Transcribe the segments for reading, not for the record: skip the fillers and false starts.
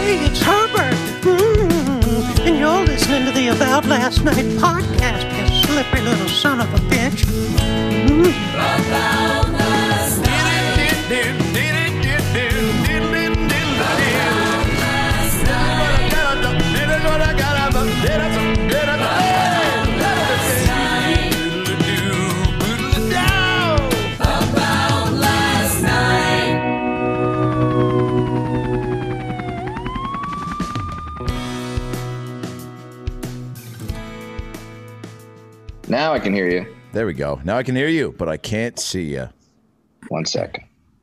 Hey, it's Herbert. And you're listening to the About Last Night podcast, you slippery little son of a bitch. About last night. Now I can hear you. There we go. Now I can hear you, but I can't see you. 1 second.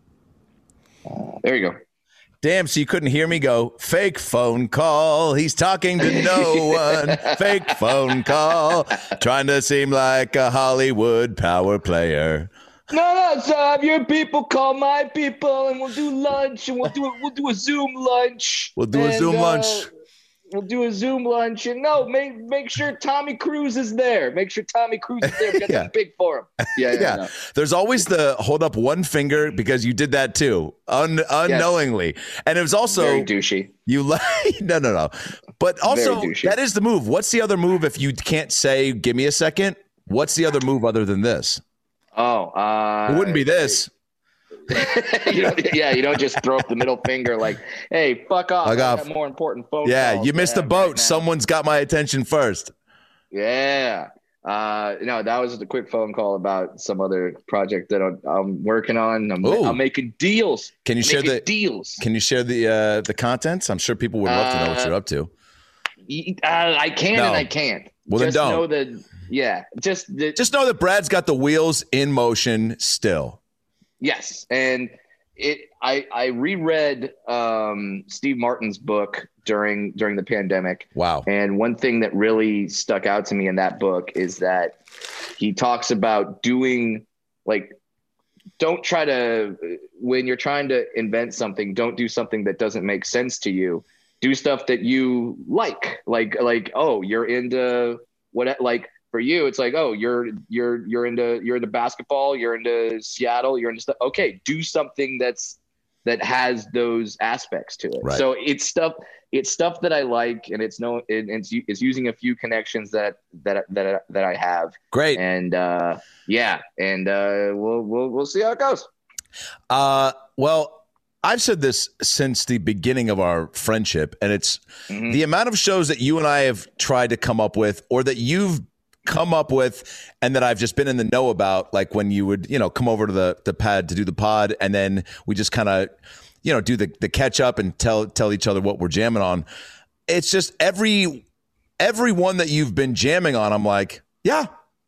There you go. Damn, so you couldn't hear me go, fake phone call. He's talking to no one. Fake phone call. Trying to seem like a Hollywood power player. No, so have your people call my people, and we'll do lunch, and we'll do a Zoom lunch. We'll do a Zoom lunch. We'll do a Zoom lunch, and make sure Tommy Cruise is there. Make sure Tommy Cruise is there. We got something big for him. Yeah. No. There's always the hold up one finger because you did that too, unknowingly, yes. And it was also very douchey. You no. But also that is the move. What's the other move if you can't say "give me a second"? What's the other move other than this? It wouldn't be this. You don't just throw up the middle finger like, hey, fuck off. I got more important phone calls. You missed the boat. Right, someone's got my attention first. Yeah. No, that was a quick phone call about some other project that I'm working on. I'm making deals. Can you share the deals? Can you share the contents? I'm sure people would love to know what you're up to. I can and I can't. Well, just then don't. Know that, just know that Brad's got the wheels in motion still. Yes, and I reread Steve Martin's book during the pandemic. Wow. And one thing that really stuck out to me in that book is that he talks about doing don't try to, when you're trying to invent something, don't do something that doesn't make sense to you. Do stuff that you like, you're into what, for you, it's like, oh, you're into basketball, you're into Seattle, you're into stuff. Okay, do something that has those aspects to it. Right. So it's stuff that I like, and it's using a few connections that I have. Great. And we'll see how it goes. Well, I've said this since the beginning of our friendship, and it's the amount of shows that you and I have tried to come up with, or that you've come up with, and that I've just been in the know about, like when you would, come over to the pad to do the pod, and then we just kind of, do the catch up and tell each other what we're jamming on. It's just every one that you've been jamming on, I'm like, yeah,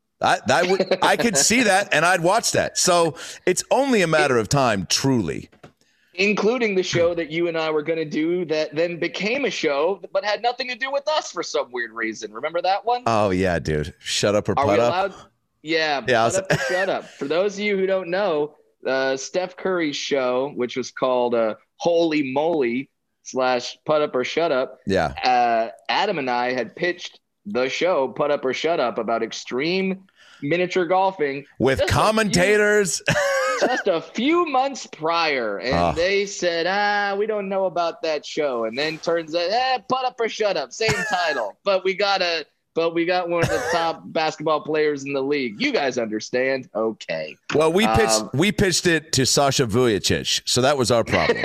I could see that, and I'd watch that. So it's only a matter of time, truly. Including the show that you and I were going to do that then became a show, but had nothing to do with us for some weird reason. Remember that one? Oh, yeah, dude. Shut up or put up. Are we allowed? Yeah, put up or shut up. For those of you who don't know, Steph Curry's show, which was called Holy Moly / Put Up or Shut Up. Yeah. Adam and I had pitched the show Put Up or Shut Up about extreme miniature golfing. With commentators. Just a few months prior, and they said, we don't know about that show. And then turns out, Put Up or Shut Up, same title, but we got one of the top basketball players in the league. You guys understand? Okay. Well, we pitched it to Sasha Vujacic, so that was our problem.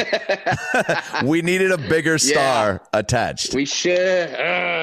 We needed a bigger star attached. We should.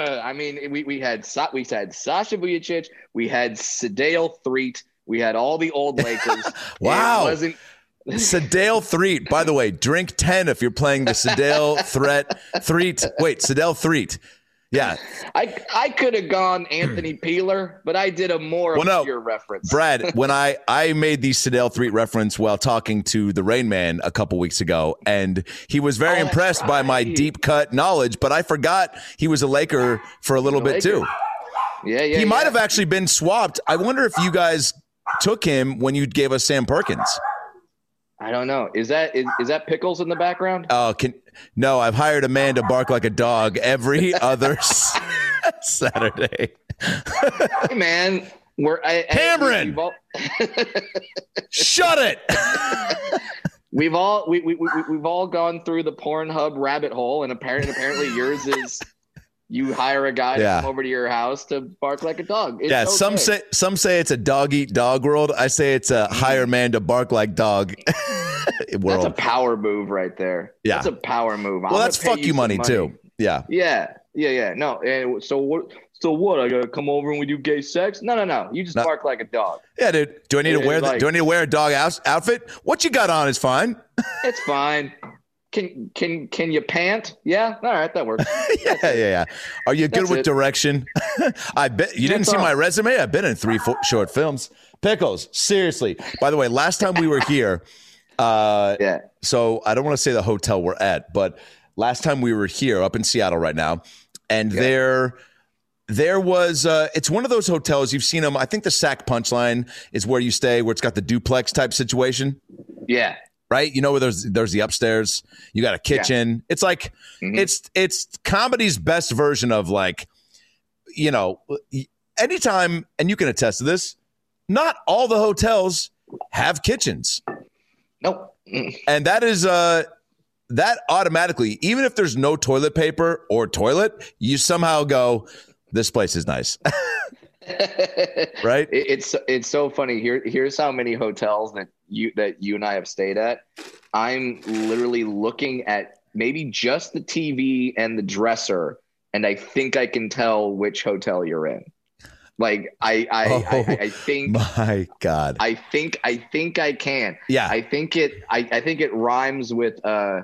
We had Sasha Vujacic, we had Sedale Threatt. We had all the old Lakers. Wow. Sedale Threatt. By the way, drink 10 if you're playing the Sedale Threatt. Wait, Sedale Threatt. Yeah. I could have gone Anthony Peeler, but I did a more obscure reference. Brad, when I made the Sedale Threatt reference while talking to the Rain Man a couple weeks ago, and he was very impressed by my deep cut knowledge, but I forgot he was a Laker for a little bit too. Yeah. He might have actually been swapped. I wonder if you guys took him when you gave us Sam Perkins. I don't know. Is that Pickles in the background? No, I've hired a man to bark like a dog every other Saturday. Hey, man. Cameron! Shut it! we've all gone through the Pornhub rabbit hole, and apparently yours is you hire a guy to come over to your house to bark like a dog. It's okay. Some say it's a dog eat dog world. I say it's a hire man to bark like dog world. That's a power move right there. Yeah, that's a power move. Well, that's fuck you money too. Yeah. No, and so what? So what? I gotta come over and we do gay sex? No. You just bark like a dog. Yeah, dude. Do I need to wear do I need to wear a dog outfit? What you got on is fine. It's fine. Can you pant? Yeah. All right, that works. Yeah. Are you good with direction? I bet you didn't see my resume. I've been in 3 short films. Pickles, seriously. By the way, last time we were here, so I don't want to say the hotel we're at, but last time we were here up in Seattle right now, and there was it's one of those hotels, you've seen them. I think the Sack Punchline is where you stay, where it's got the duplex type situation. Yeah. Right? You know where there's the upstairs, you got a kitchen. Yeah. It's like it's comedy's best version of, like, you know, anytime, and you can attest to this, not all the hotels have kitchens. Nope. And that is that automatically, even if there's no toilet paper or toilet, you somehow go, this place is nice. Right? It's so funny. Here's how many hotels that you and I have stayed at. I'm literally looking at maybe just the TV and the dresser, and I think I can tell which hotel you're in. Like I think, my God, I think I can. Yeah. I think it rhymes with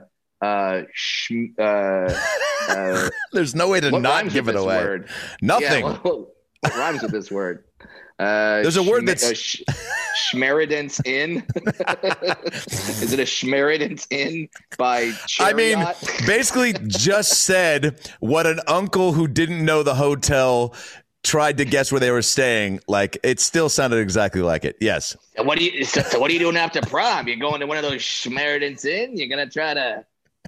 there's no way to not give it away. Word? Nothing. Yeah, what rhymes with this word? There's a word that's Schmeridance Inn. Is it a Schmeridance Inn by Chariot? I mean, basically just said what an uncle who didn't know the hotel tried to guess where they were staying. Like, it still sounded exactly like it. Yes. So what are you doing after prom? You're going to one of those Schmeridance Inn? You're gonna try to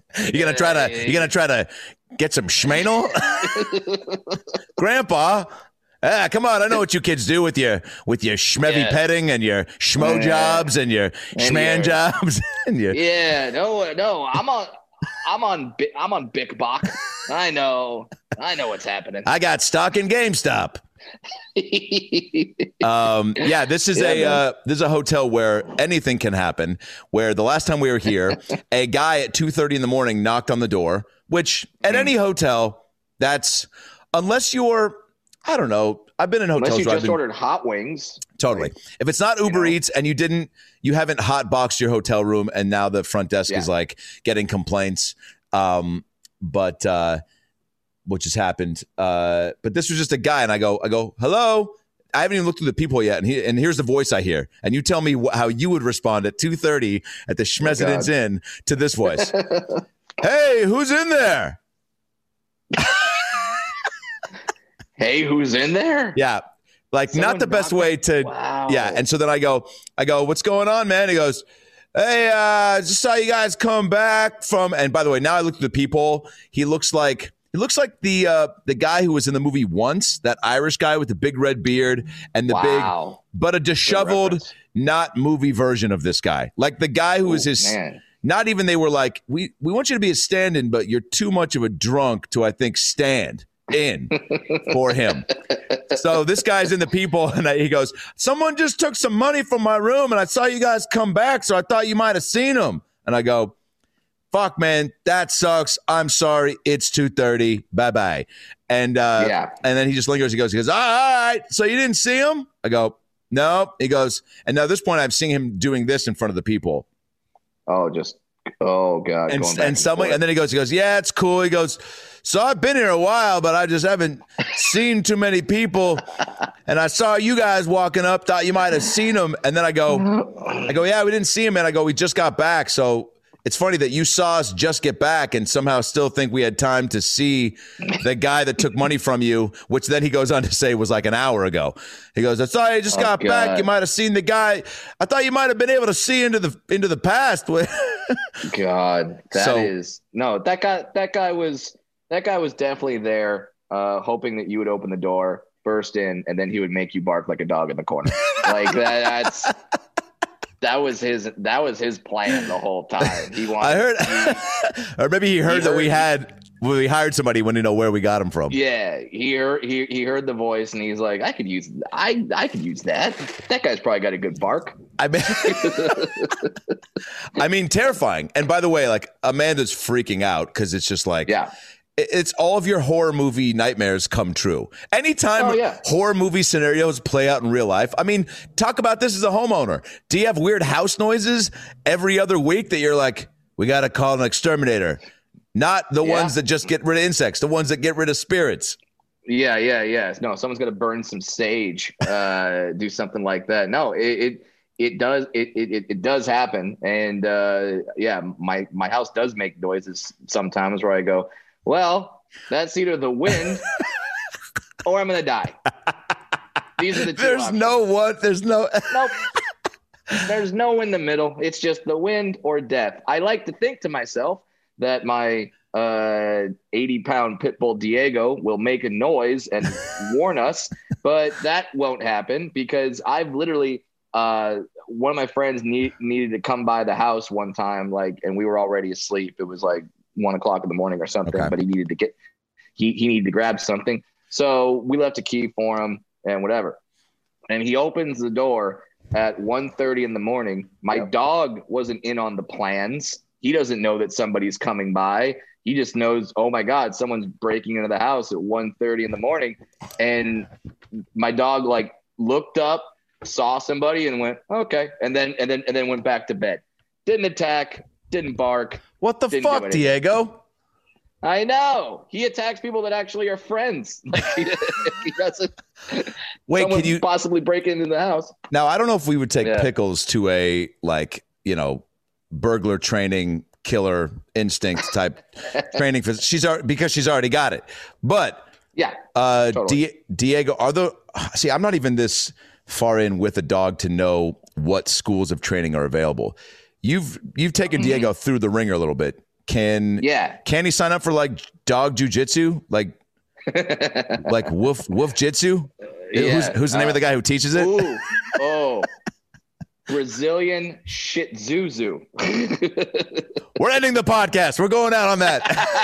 get some schmanel? Grandpa. Come on, I know what you kids do with your schmevy petting and your schmo jobs and your schman jobs and your no, I'm on Bic Bach. I know what's happening. I got stock in GameStop. This is a hotel where anything can happen. Where the last time we were here, a guy at 2:30 in the morning knocked on the door, which at any hotel, that's, unless you're, I don't know, I've been in hotels. Unless you just ordered hot wings. Totally. If it's not Uber Eats and you haven't hot boxed your hotel room, and now the front desk is like getting complaints, which has happened. But this was just a guy, and I go, hello. I haven't even looked through the people yet, and here's the voice I hear, and you tell me how you would respond at 2:30 at the Schmesidence Inn to this voice. Hey, who's in there? Hey, who's in there? Yeah. Like, not the best way to. Wow. Yeah. And so then I go, what's going on, man? He goes, hey, just saw you guys come back from. And by the way, now I look at the people. He looks like the guy who was in the movie Once, that Irish guy with the big red beard and the big, but a disheveled, not movie version of this guy. Like the guy who was his. Man. Not even, they were like, we want you to be a stand-in, but you're too much of a drunk to, I think, stand in for him. So this guy's in the people, and he goes, someone just took some money from my room, and I saw you guys come back, so I thought you might have seen him. And I go, fuck, man, that sucks. I'm sorry. It's 2:30. Bye-bye. And and then he just lingers. He goes, all right, so you didn't see him? I go, no. He goes, and now at this point, I've seen him doing this in front of the people. Oh God. And then he goes, yeah, it's cool. He goes, so I've been here a while, but I just haven't seen too many people. And I saw you guys walking up, thought you might have seen them. And then I go, yeah, we didn't see him. And I go, we just got back. So it's funny that you saw us just get back and somehow still think we had time to see the guy that took money from you, which then he goes on to say was like an hour ago. He goes, I saw you just got back. You might have seen the guy. I thought you might have been able to see into the past. God, that guy was definitely there, hoping that you would open the door, burst in, and then he would make you bark like a dog in the corner. Like that's That was his plan the whole time. He wanted. I heard, or maybe he heard that we hired somebody when you know where we got him from. Yeah, he heard the voice and he's like, I could use that. That guy's probably got a good bark. I mean, terrifying. And by the way, like Amanda's freaking out because it's just like, it's all of your horror movie nightmares come true. Anytime horror movie scenarios play out in real life. I mean, talk about this as a homeowner. Do you have weird house noises every other week that you're like, we got to call an exterminator? Not the ones that just get rid of insects, the ones that get rid of spirits. Yeah. No, someone's going to burn some sage, do something like that. No, it does happen. And my house does make noises sometimes where I go, well, that's either the wind or I'm going to die. These are the two options. Nope. There's no in the middle. It's just the wind or death. I like to think to myself that my 80-pound pit bull Diego will make a noise and warn us, but that won't happen because I've literally one of my friends needed to come by the house one time, and we were already asleep. It was like 1 o'clock in the morning or something, but he needed to he needed to grab something. So we left a key for him and whatever. And he opens the door at 1:30 in the morning. My dog wasn't in on the plans. He doesn't know that somebody's coming by. He just knows, oh my God, someone's breaking into the house at 1:30 in the morning. And my dog looked up, saw somebody and went, okay. And then went back to bed. Didn't attack, didn't bark. What the fuck, Diego? I know. He attacks people that actually are friends. He doesn't. Wait, can you possibly break into the house? Now, I don't know if we would take Pickles to a burglar training, killer instinct type training because she's already got it. But totally. Diego, I'm not even this far in with a dog to know what schools of training are available. You've taken Diego through the ringer a little bit. Can he sign up for dog jujitsu, like woof jitsu? Who's the name of the guy who teaches it? Brazilian Shih Tzu. We're ending the podcast. We're going out on that.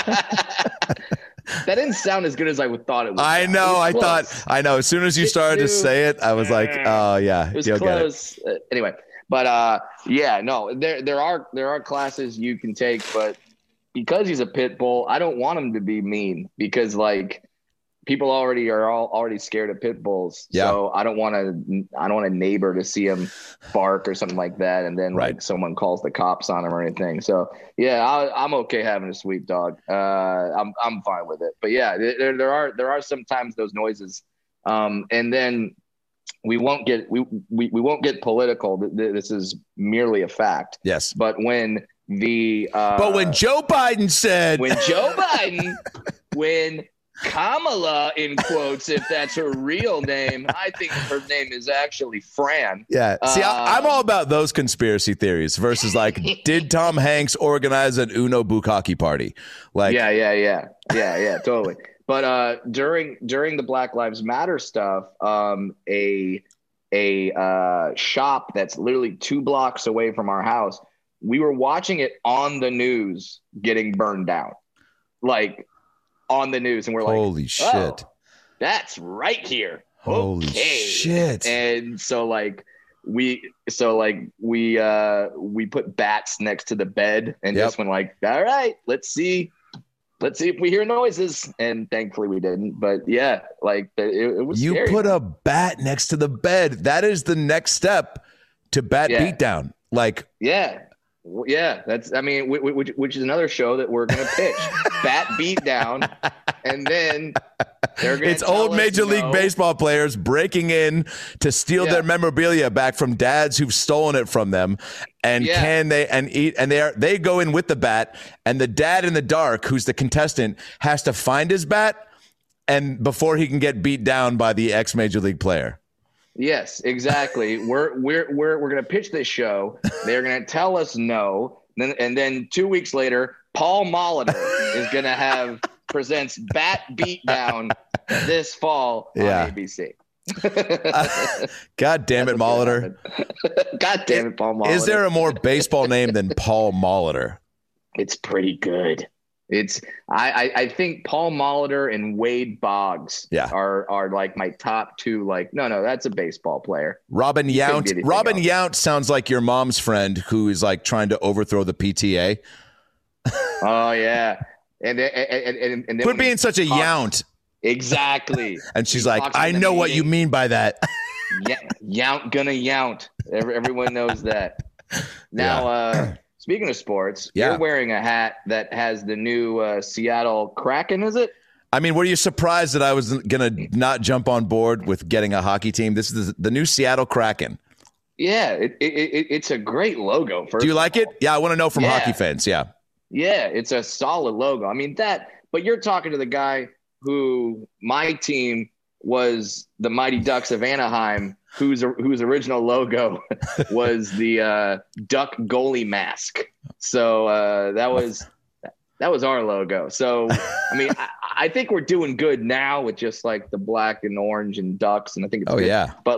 That didn't sound as good as I thought it would. I know. I know. As soon as you started to say it, I was like, oh yeah, it was close. Anyway, but there are classes you can take, but because he's a pit bull, I don't want him to be mean because people are already scared of pit bulls. Yeah. So I don't want a neighbor to see him bark or something like that. And then someone calls the cops on him or anything. So I'm okay having a sweet dog. I'm fine with it, but there are sometimes those noises. And then we won't get political. This is merely a fact. Yes. But when Joe Biden said, when Kamala, in quotes, if that's her real name, I think her name is actually Fran. Yeah. See, I'm all about those conspiracy theories versus did Tom Hanks organize an Uno bukkake party? Yeah, totally. But during the Black Lives Matter stuff, a shop that's literally 2 blocks away from our house, we were watching it on the news getting burned down, on the news, and we're like, holy shit, that's right here. Holy shit. And so we put bats next to the bed and just went all right, let's see if we hear noises. And thankfully we didn't, but it was scary. You put a bat next to the bed. That is the next step to bat beatdown. That's which is another show that we're gonna pitch. Bat Beatdown, and then it's old Major League Baseball players breaking in to steal their memorabilia back from dads who've stolen it from them, and they go in with the bat, and the dad in the dark, who's the contestant, has to find his bat, and before he can get beat down by the ex Major League player. Yes, exactly. We're going to pitch this show. They're going to tell us no. And then 2 weeks later, Paul Molitor is going to presents Bat Beatdown this fall on ABC. God damn it, Molitor. God damn it, Paul Molitor. Is there a more baseball name than Paul Molitor? It's pretty good. I think Paul Molitor and Wade Boggs are like my top two. Like, no, that's a baseball player. Robin Yount. Robin Yount sounds like your mom's friend who is like trying to overthrow the PTA. Oh yeah, and then quit being such a Yount. Exactly. And she's like, I know what you mean by that. Yount gonna Yount. Everyone knows that. Now, speaking of sports, you're wearing a hat that has the new Seattle Kraken, is it? I mean, were you surprised that I was going to not jump on board with getting a hockey team? This is the new Seattle Kraken. Yeah, it's a great logo. Do you like it? Yeah, I want to know from hockey fans. Yeah. Yeah, it's a solid logo. I mean, but you're talking to the guy who my team was the Mighty Ducks of Anaheim, whose original logo was the duck goalie mask. So that was our logo. So I mean, I think we're doing good now with just like the black and orange and ducks, and I think it's good. Yeah. But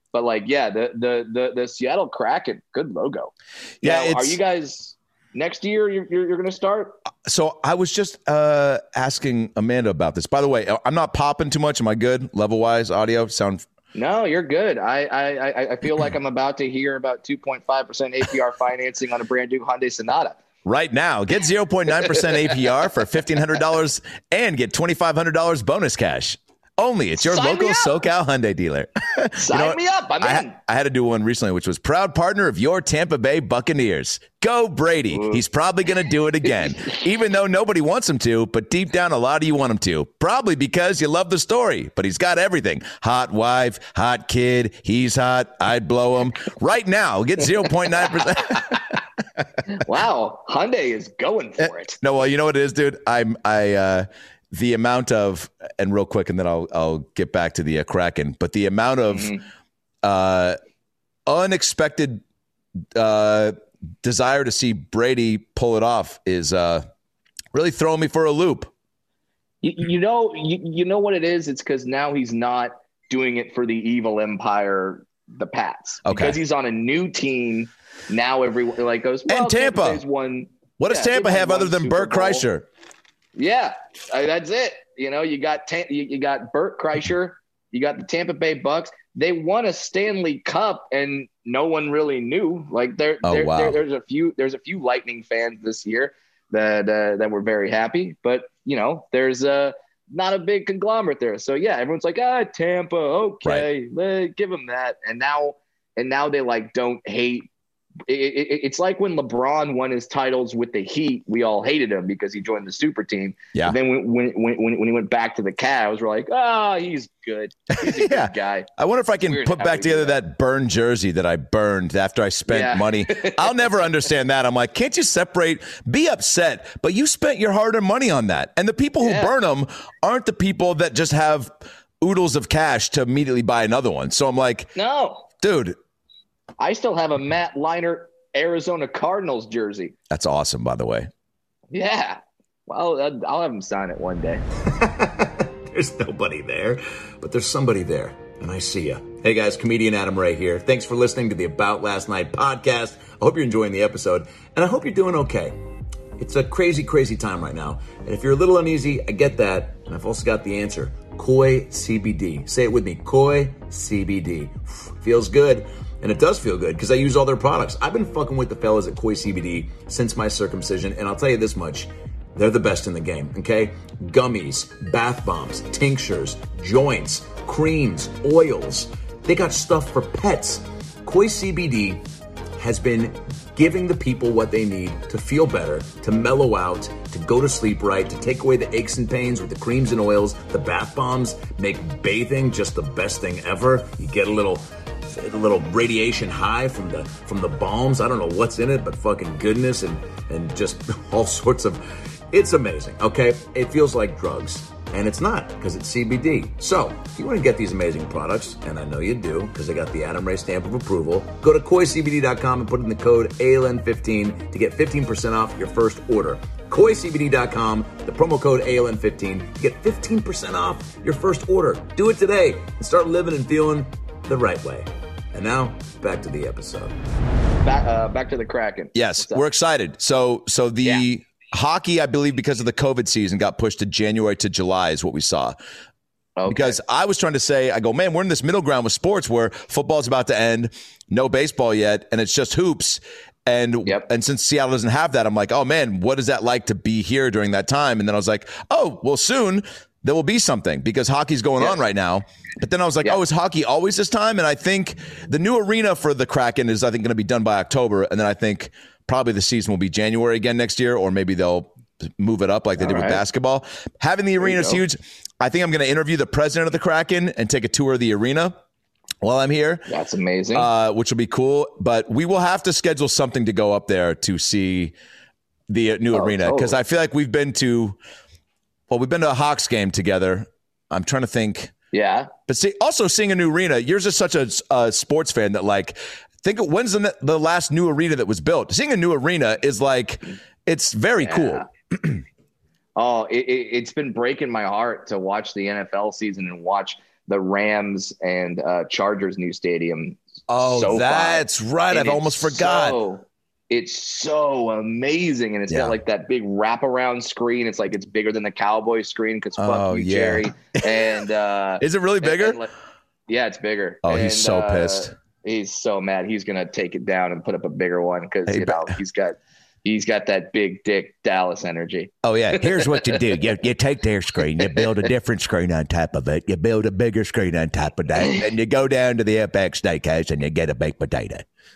the Seattle Kraken, good logo. Yeah, now, are you guys next year? You're going to start? So I was just asking Amanda about this. By the way, I'm not popping too much. Am I good level wise? Audio sound? No, you're good. I feel like I'm about to hear about 2.5% APR financing on a brand new Hyundai Sonata. Right now, get 0.9% APR for $1,500 and get $2,500 bonus cash. Only at your local SoCal Hyundai dealer. Sign me up. I had to do one recently, which was proud partner of your Tampa Bay Buccaneers. Go Brady. Ooh. He's probably going to do it again, even though nobody wants him to. But deep down, a lot of you want him to. Probably because you love the story. But he's got everything. Hot wife, hot kid. He's hot. I'd blow him. Right now, get 0.9%. Wow. Hyundai is going for it. No, well, you know what it is, dude? The amount of, and real quick, and then I'll get back to the Kraken, but the amount of unexpected desire to see Brady pull it off is really throwing me for a loop. You know what it is? It's because now he's not doing it for the evil empire, the Pats. Okay. Because he's on a new team. Now everyone like goes, well, and Tampa. What does Tampa have other than Bert Kreischer? Yeah, that's it. You got Bert Kreischer, you got the Tampa Bay Bucks. They won a Stanley Cup, and no one really knew. Like there's a few Lightning fans this year that were very happy, but there's not a big conglomerate there. So yeah, everyone's like, Tampa, okay, give them that. And now they like don't hate. It's like when LeBron won his titles with the Heat, we all hated him because he joined the super team. Yeah. And then when he went back to the Cavs, we're like, he's good. He's a good guy. I wonder if I can put back together that burned jersey that I burned after I spent money. I'll never understand that. I'm like, can't you separate? Be upset, but you spent your hard-earned money on that. And the people who burn them aren't the people that just have oodles of cash to immediately buy another one. So I'm like, no, dude. I still have a Matt Leinart Arizona Cardinals jersey. That's awesome, by the way. Yeah. Well, I'll have him sign it one day. There's nobody there, but there's somebody there, and I see ya. Hey, guys, comedian Adam Ray here. Thanks for listening to the About Last Night podcast. I hope you're enjoying the episode, and I hope you're doing okay. It's a crazy, crazy time right now, and if you're a little uneasy, I get that, and I've also got the answer. Koi CBD. Say it with me. Koi CBD. Feels good. And it does feel good because I use all their products. I've been fucking with the fellas at Koi CBD since my circumcision, and I'll tell you this much. They're the best in the game, okay? Gummies, bath bombs, tinctures, joints, creams, oils. They got stuff for pets. Koi CBD has been giving the people what they need to feel better, to mellow out, to go to sleep right, to take away the aches and pains with the creams and oils. The bath bombs make bathing just the best thing ever. You get a little radiation high from the balms. I don't know what's in it, but fucking goodness and just all sorts of, it's amazing, okay? It feels like drugs, and it's not, because it's CBD. So, if you want to get these amazing products, and I know you do, because they got the Adam Ray stamp of approval, go to koicbd.com and put in the code ALN15 to get 15% off your first order. KoiCBD.com, the promo code ALN15, to get 15% off your first order. Do it today and start living and feeling the right way. And now, back to the episode. Back to the Kraken. Yes, we're excited. So the hockey, I believe, because of the COVID season, got pushed to January to July is what we saw. Okay. Because I was trying to say, I go, man, we're in this middle ground with sports where football's about to end, no baseball yet, and it's just hoops. And since Seattle doesn't have that, I'm like, oh, man, what is that like to be here during that time? And then I was like, oh, well, soon there will be something because hockey's going on right now. But then I was like, oh, is hockey always this time? And I think the new arena for the Kraken is, I think, going to be done by October. And then I think probably the season will be January again next year, or maybe they'll move it up like they did with basketball. Having the arena is huge. I think I'm going to interview the president of the Kraken and take a tour of the arena while I'm here. That's amazing. Which will be cool. But we will have to schedule something to go up there to see the new arena. Because I feel like we've been to a Hawks game together. I'm trying to think. Yeah. But also seeing a new arena. You're just such a sports fan that, like, think of when's the last new arena that was built? Seeing a new arena is like, it's very cool. It's been breaking my heart to watch the NFL season and watch the Rams and Chargers new stadium. Oh, that's right. I've almost forgot. It's so amazing. And it's got like that big wraparound screen. It's like it's bigger than the Cowboy screen because fuck you, Jerry. And is it really bigger? Yeah, it's bigger. Oh, he's so pissed. He's so mad. He's gonna take it down and put up a bigger one because he's got that big dick Dallas energy. Oh yeah, here's what you do: you take their screen, you build a different screen on top of it, you build a bigger screen on top of that, and you go down to the FX Steakhouse and you get a baked potato.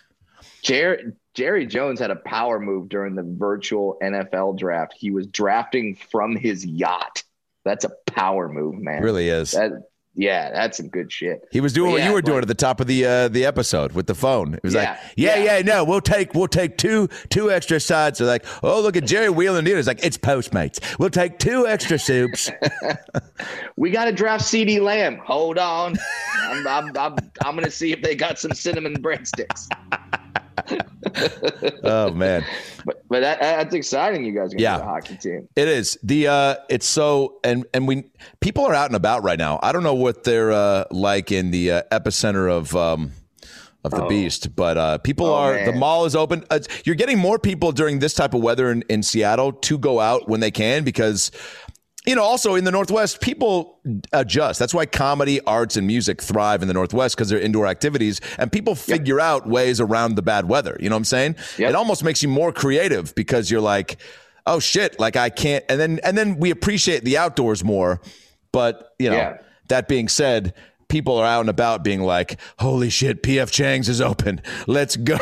Jerry Jones had a power move during the virtual NFL draft. He was drafting from his yacht. That's a power move, man. It really is. That's some good shit. He was doing what you were doing at the top of the episode with the phone. It was no, we'll take two extra sides. They're like, oh, look at Jerry wheeling in. It's like, it's Postmates. We'll take 2 extra soups. We got to draft CD Lamb. Hold on, I'm gonna see if they got some cinnamon breadsticks. Oh man, but that's exciting. You guys are gonna be a hockey team. It is it's so and people are out and about right now. I don't know what they're like in the epicenter of the beast, but people are. Man. The mall is open. You're getting more people during this type of weather in Seattle to go out when they can because. Also in the Northwest, people adjust. That's why comedy, arts, and music thrive in the Northwest because they're indoor activities, and people figure out ways around the bad weather. You know what I'm saying? Yep. It almost makes you more creative because you're like, oh shit, like I can't. And then we appreciate the outdoors more. But that being said, people are out and about being like, holy shit, PF Chang's is open. Let's go.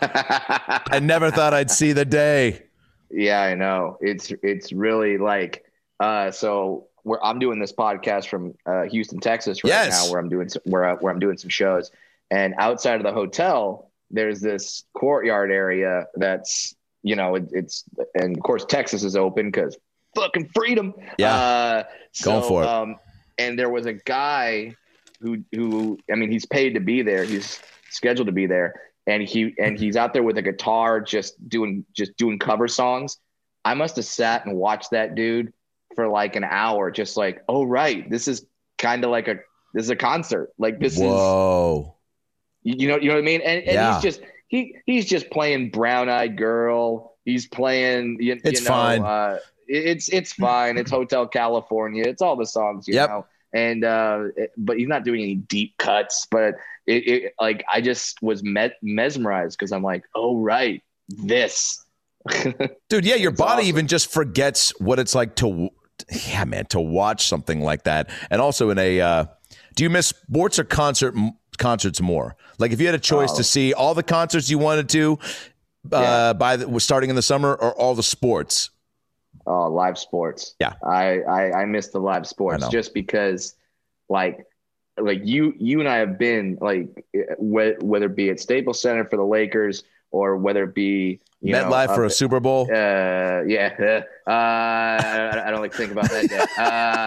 I never thought I'd see the day. Yeah, I know. It's really like. So I'm doing this podcast from Houston, Texas right now, where I'm doing some shows, and outside of the hotel, there's this courtyard area that's it's and of course Texas is open because fucking freedom. Yeah, going for it. And there was a guy who he's paid to be there, he's scheduled to be there, and he's out there with a guitar just doing cover songs. I must have sat and watched that dude for like an hour, just like, oh right, this is kind of like this is a concert, like this Whoa. is you know what I mean, and he's just playing Brown Eyed Girl, he's playing it's fine, it's fine, it's Hotel California, it's all the songs you know, and but he's not doing any deep cuts, but it like I just was mesmerized because I'm like, oh right, this dude, your body awesome. Even just forgets what it's like to watch something like that. And also in a do you miss sports or concerts more? Like if you had a choice to see all the concerts you wanted to starting in the summer, or all the sports? Oh, live sports. Yeah, I miss the live sports just because like you and I have been like whether it be at Staples Center for the Lakers or whether it be MetLife for a Super Bowl. I don't like to think about that yet.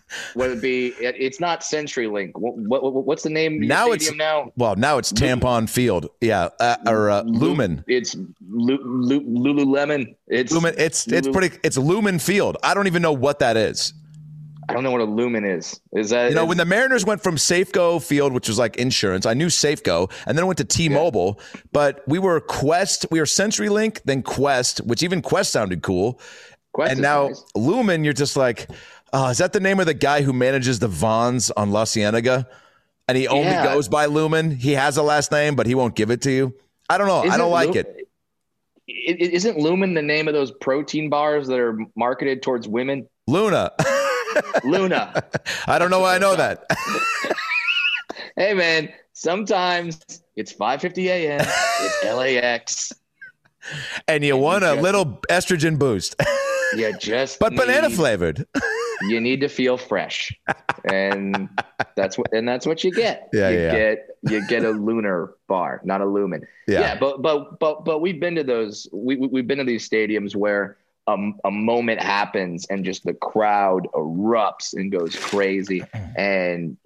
would it be? It's not CenturyLink. What's the name? Of your stadium now? Well, now it's Tampon Field. Yeah, or Lumen. It's Lululemon. It's Lumen. It's Lumen Field. I don't even know what that is. I don't know what a lumen is. Is that when the Mariners went from Safeco Field, which was like insurance, I knew Safeco, and then went to T-Mobile. Yeah. But we were Quest, we were CenturyLink, then Quest, which even Quest sounded cool. Quest and now nice. Lumen, you're just like, is that the name of the guy who manages the Vons on La Cienega? And he only goes by Lumen. He has a last name, but he won't give it to you. I don't know. I don't like it. Isn't Lumen the name of those protein bars that are marketed towards women? Luna. Luna. I don't know why I know that. Hey, man, sometimes it's 5:50 a.m. It's LAX. And you want a little estrogen boost. But banana flavored. You need to feel fresh. And that's what you get. You get a lunar bar, not a lumen. Yeah, but we've been to those we've been to these stadiums where a moment happens and just the crowd erupts and goes crazy, and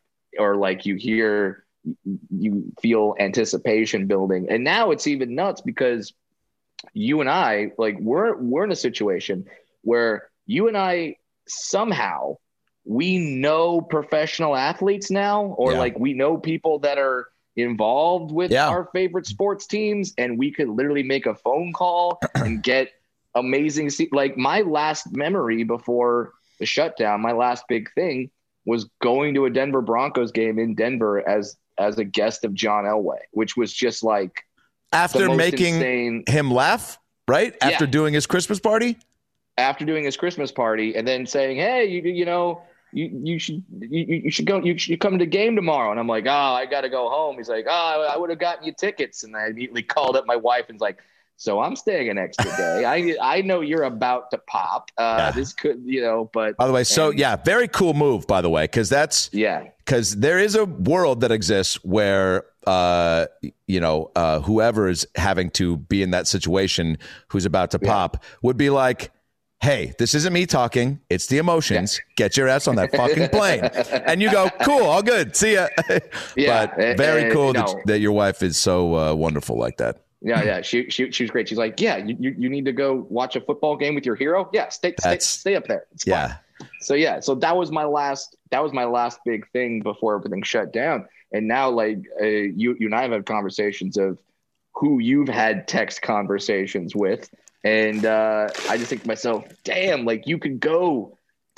you feel anticipation building. And now it's even nuts because you and I, we're in a situation where you and I somehow we know professional athletes now, or we know people that are involved with our favorite sports teams, and we could literally make a phone call and get amazing. Like my last memory before the shutdown, my last big thing was going to a Denver Broncos game in Denver as a guest of John Elway, which was just like after making him laugh, right? After doing his Christmas party, and then saying, "Hey, you should go. You should come to the game tomorrow." And I'm like, "Oh, I got to go home." He's like, "Oh, I would have gotten you tickets." And I immediately called up my wife and was like, "So I'm staying an extra day. I know you're about to pop. This could, but." By the way, very cool move, by the way, because because there is a world that exists where whoever is having to be in that situation who's about to pop would be like, "Hey, this isn't me talking. It's the emotions. Get your ass on that fucking plane." And you go, "Cool, all good. See ya." But very cool that your wife is so wonderful like that. Yeah. She was great. She's like, "Yeah, you need to go watch a football game with your hero. Yeah, stay up there. It's fine." So that was my last big thing before everything shut down. And now you and I have had conversations of who you've had text conversations with. And I just think to myself, damn, you could go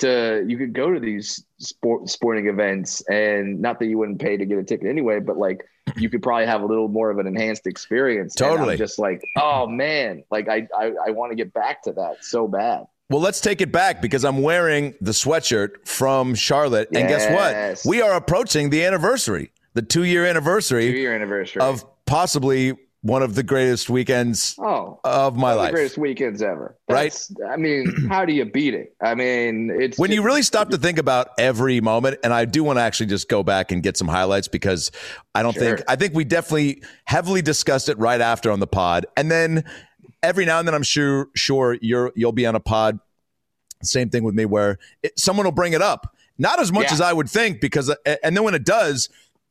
to these sporting events, and not that you wouldn't pay to get a ticket anyway, but you could probably have a little more of an enhanced experience. Totally. And I'm just like, oh man, I want to get back to that so bad. Well, let's take it back because I'm wearing the sweatshirt from Charlotte. And guess what? We are approaching the anniversary, the 2-year anniversary of possibly one of the greatest weekends of my life. The greatest weekends ever. Right? I mean, how do you beat it? I mean, it's when you really stop to think about every moment. And I do want to actually just go back and get some highlights because I think we definitely heavily discussed it right after on the pod. And then every now and then I'm sure you'll be on a pod. Same thing with me where someone will bring it up. Not as much as I would think and then when it does,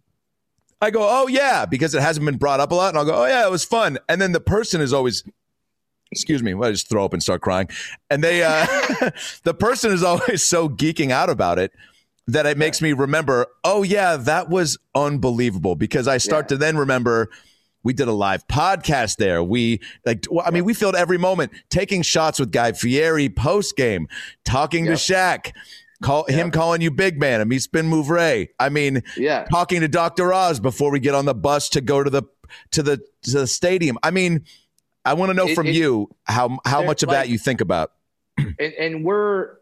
I go, "Oh, yeah," because it hasn't been brought up a lot. And I'll go, "Oh, yeah, it was fun." And then the person is always, excuse me, I just throw up and start crying. And the person is always so geeking out about it that it makes me remember, "Oh, yeah, that was unbelievable." Because I start to then remember we did a live podcast there. We we filled every moment, taking shots with Guy Fieri post game, talking to Shaq. Him calling you big man and me spin move Ray. I mean, talking to Dr. Oz before we get on the bus to go to the stadium. I mean, I want to know from you how much of that you think about. And we're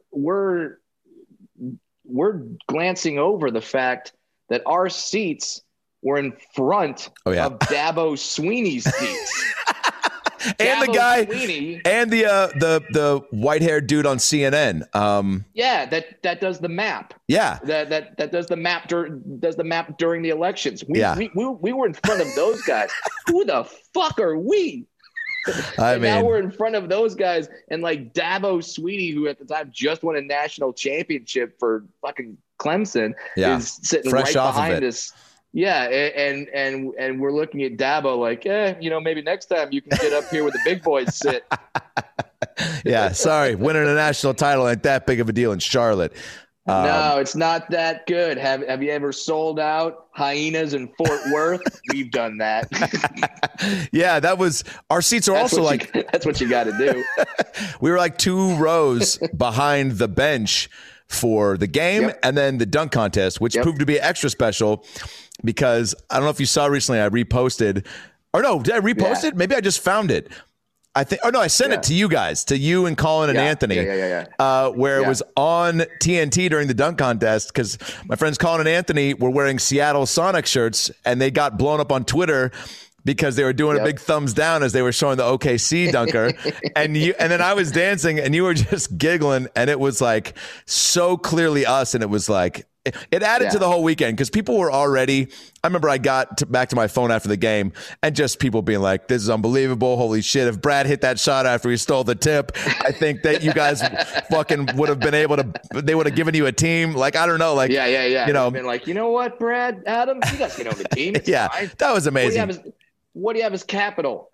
glancing over the fact that our seats were in front of Dabo Sweeney's seats. And the guy Sweeney, and the white-haired dude on CNN. That does the map. Yeah. That does the map during the elections. We were in front of those guys. Who the fuck are we? Now we're in front of those guys, and like Dabo Sweetie, who at the time just won a national championship for fucking Clemson, is sitting fresh right off behind of us. Yeah, and we're looking at Dabo like, maybe next time you can get up here where the big boys sit. Yeah, sorry, winning a national title ain't that big of a deal in Charlotte. No, it's not that good. Have you ever sold out hyenas in Fort Worth? We've done that. Yeah, that was our seats are also like that's what you got to do. We were like 2 rows behind the bench for the game and then the dunk contest, which proved to be extra special because I don't know if you saw recently I reposted. Or no, did I repost it? Maybe I just found it. I think. Oh no, I sent it to you guys, to you and Colin and Anthony. Where it was on TNT during the dunk contest because my friends Colin and Anthony were wearing Seattle Sonic shirts and they got blown up on Twitter because they were doing a big thumbs down as they were showing the OKC dunker, and then I was dancing and you were just giggling, and it was like so clearly us, and it was like. It added to the whole weekend because people were already. I remember I got back to my phone after the game and just people being like, "This is unbelievable! Holy shit! If Brad hit that shot after he stole the tip, I think that you guys fucking would have been able to. They would have given you a team. Like I don't know. Like You know, been like, you know what, Brad, Adam, you guys can own the team. It's fine. That was amazing. What do you have as capital?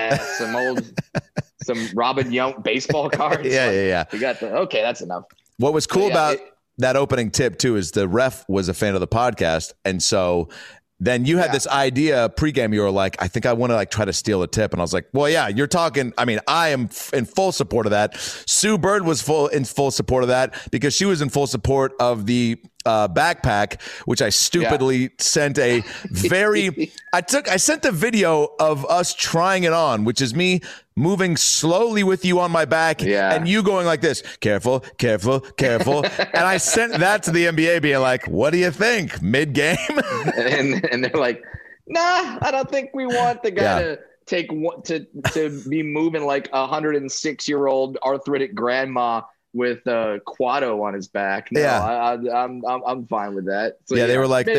Some Robin Yount baseball cards. Yeah. You got okay. That's enough. What was cool about that opening tip too is the ref was a fan of the podcast, and so then you had this idea pregame. You were like, I think I want to like try to steal a tip, and I was like, well, yeah, you're talking. I mean, I am in full support of that. Sue Bird was in full support of that because she was in full support of the backpack, which I stupidly sent a very. I sent the video of us trying it on, which is me moving slowly with you on my back and you going like this, careful, careful, careful. And I sent that to the NBA being like, what do you think? Mid-game? and they're like, nah, I don't think we want the guy to take to be moving like 106-year-old arthritic grandma with Quado on his back. No, I'm fine with that. So, they were like,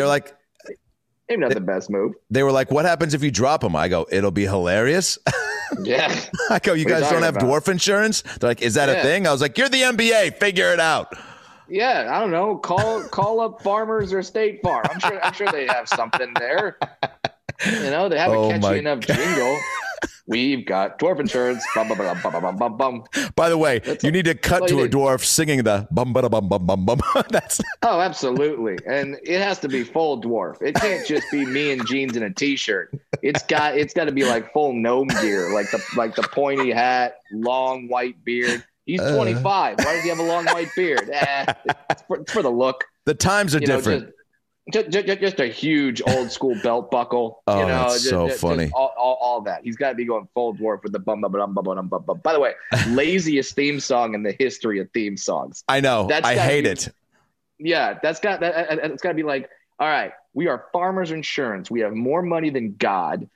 maybe not the best move. They were like, what happens if you drop him? I go, it'll be hilarious. Yeah. I go, you guys don't have dwarf insurance? They're like, is that a thing? I was like, you're the NBA. Figure it out. Yeah, I don't know. Call up Farmers or State Farm. I'm sure they have something there. You know, they have a catchy enough jingle. We've got dwarf insurance. Bum, bum, bum, bum, bum, bum, bum. By the way, you need to cut to a dwarf singing the bum, bum, bum, bum, bum, bum. That's absolutely. And it has to be full dwarf. It can't just be me in jeans and a t-shirt. It's got to be like full gnome gear, like the pointy hat, long white beard. He's 25. Why does he have a long white beard? It's for the look. The times are different. Just a huge old school belt buckle. Oh, that's so funny. Just all that. He's got to be going full dwarf with the bum bum bum bum bum bum bum. By the way, laziest theme song in the history of theme songs. I know. I hate it. Yeah, it's got to be like, all right, we are Farmers Insurance. We have more money than God.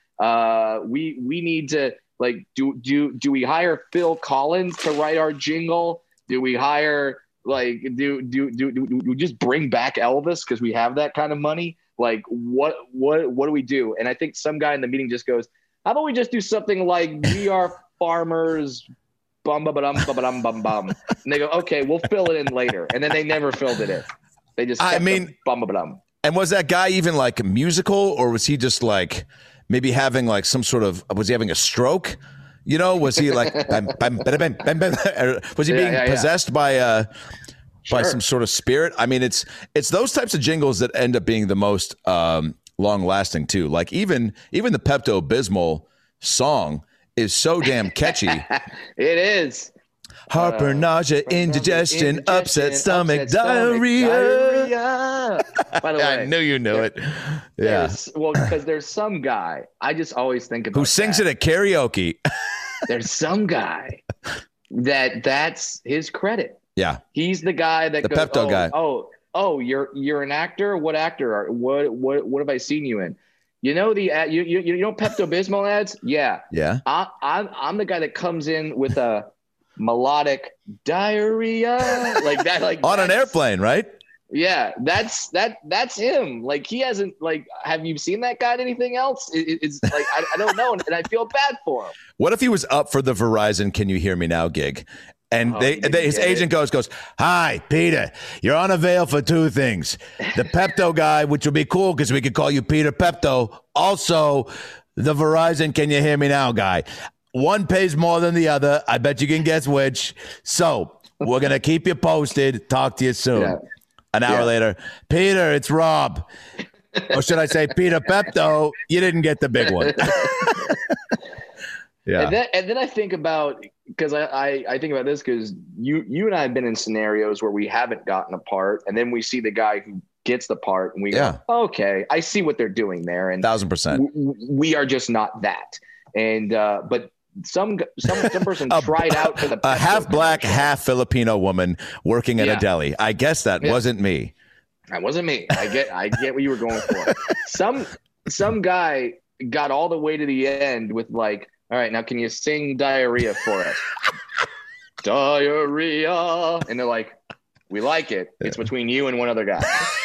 We need to like do we hire Phil Collins to write our jingle? Do we hire like do we just bring back Elvis because we have that kind of money? Like what do we do? And I think some guy in the meeting just goes, how about we just do something like we are Farmers bum bum bum bum bum bum. And they go, okay, we'll fill it in later. And then they never filled it in. They just bum bum bum. And was that guy even like musical, or was he just like maybe having like some sort of, was he having a stroke? You know, was he like, was he being possessed by some sort of spirit? I mean, it's those types of jingles that end up being the most long lasting too. Like even the Pepto-Bismol song is so damn catchy. It is. Heartburn, nausea, indigestion, upset stomach, diarrhea. By the way, I knew you knew it. Yeah. Well, because there's some guy, I just always think about who sings it at karaoke. There's some guy that's his credit. Yeah. He's the guy that the goes, Pepto guy. Oh, you're an actor? What actor? What have I seen you in? You know you know Pepto-Bismol ads? Yeah. Yeah. I'm the guy that comes in with a melodic diarrhea like that, like on an airplane, right? Yeah, that's him. Like, he hasn't, like, have you seen that guy in anything else? It's like, I don't know, and I feel bad for him. What if he was up for the Verizon Can You Hear Me Now gig? And his agent goes, "Hi, Peter, you're on avail for two things. The Pepto guy, which will be cool because we could call you Peter Pepto. Also, the Verizon Can You Hear Me Now guy. One pays more than the other. I bet you can guess which. So we're going to keep you posted. Talk to you soon." Yeah. An hour later, "Peter, it's Rob." Or should I say, "Peter Pepto, you didn't get the big one." Yeah. And then I think about, because I think about this because you and I have been in scenarios where we haven't gotten a part, and then we see the guy who gets the part, and we go, okay, I see what they're doing there, and 1,000%. We are just not that. And but some person tried out for the a half black, half Filipino woman working at a deli. I guess that wasn't me. That wasn't me. I get what you were going for. Some guy got all the way to the end with like, "All right, now can you sing Diarrhea for us?" Diarrhea. And they're like, "We like it. It's between you and one other guy."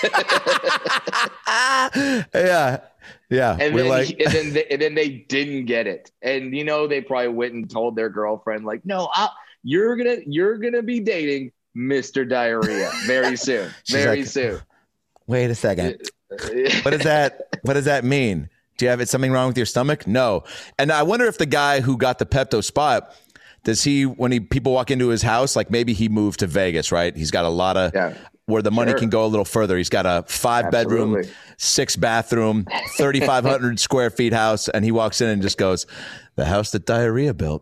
Yeah. And then they didn't get it. And they probably went and told their girlfriend, like, "No, you're gonna be dating Mr. Diarrhea very soon. Very soon." Wait a second. What does that mean? Do you have something wrong with your stomach? No. And I wonder if the guy who got the Pepto spot, does he, when people walk into his house, like maybe he moved to Vegas, right? He's got a lot of where the money can go a little further. He's got a 5-bedroom, 6-bathroom, 3,500 square feet house. And he walks in and just goes, "The house that Diarrhea built."